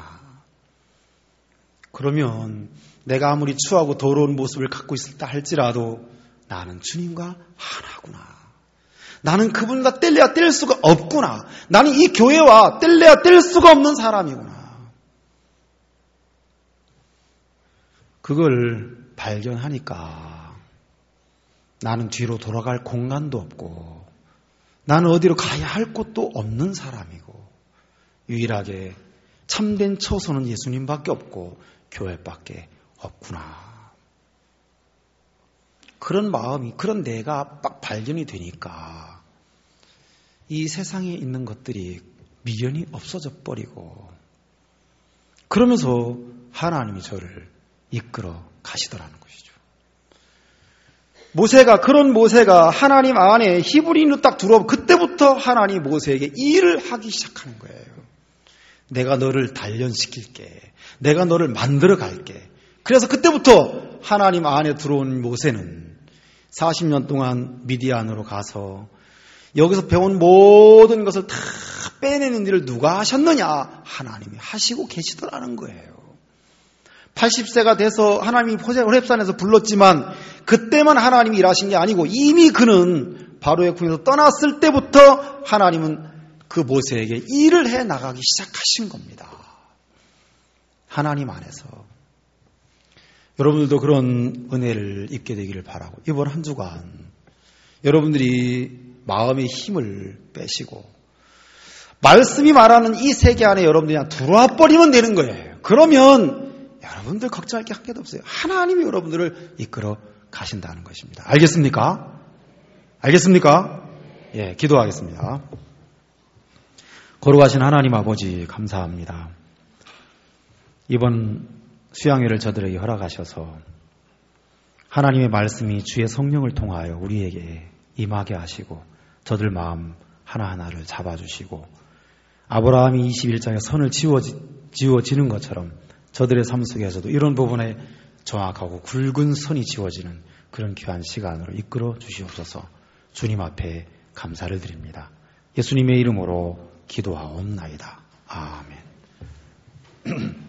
그러면 내가 아무리 추하고 더러운 모습을 갖고 있었다 할지라도 나는 주님과 하나구나. 나는 그분과 뗄래야 뗄 수가 없구나. 나는 이 교회와 뗄래야 뗄 수가 없는 사람이구나. 그걸 발견하니까 나는 뒤로 돌아갈 공간도 없고 나는 어디로 가야 할 곳도 없는 사람이고, 유일하게 참된 처소는 예수님밖에 없고 교회밖에 없구나. 그런 마음이, 그런 내가 딱 발견이 되니까 이 세상에 있는 것들이 미련이 없어져 버리고, 그러면서 하나님이 저를 이끌어 가시더라는 것이죠. 그런 모세가 하나님 안에 히브리인으로 딱 들어오고, 그때부터 하나님이 모세에게 일을 하기 시작하는 거예요. 내가 너를 단련시킬게. 내가 너를 만들어 갈게. 그래서 그때부터 하나님 안에 들어온 모세는 40년 동안 미디안으로 가서 여기서 배운 모든 것을 다 빼내는 일을 누가 하셨느냐? 하나님이 하시고 계시더라는 거예요. 80세가 돼서 하나님이 호렙산에서 불렀지만 그때만 하나님이 일하신 게 아니고 이미 그는 바로의 궁에서 떠났을 때부터 하나님은 그 모세에게 일을 해 나가기 시작하신 겁니다. 하나님 안에서. 여러분들도 그런 은혜를 입게 되기를 바라고, 이번 한 주간 여러분들이 마음의 힘을 빼시고 말씀이 말하는 이 세계 안에 여러분들이 그냥 들어와 버리면 되는 거예요. 그러면 여러분들 걱정할 게 한 개도 없어요. 하나님이 여러분들을 이끌어 가신다는 것입니다. 알겠습니까? 알겠습니까? 예, 기도하겠습니다. 거룩하신 하나님 아버지 감사합니다. 이번 수양회를 저들에게 허락하셔서 하나님의 말씀이 주의 성령을 통하여 우리에게 임하게 하시고 저들 마음 하나하나를 잡아주시고 아브라함이 21장에 선을 지워지는 것처럼 저들의 삶 속에서도 이런 부분에 정확하고 굵은 선이 지워지는 그런 귀한 시간으로 이끌어 주시옵소서. 주님 앞에 감사를 드립니다. 예수님의 이름으로 기도하옵나이다. 아멘.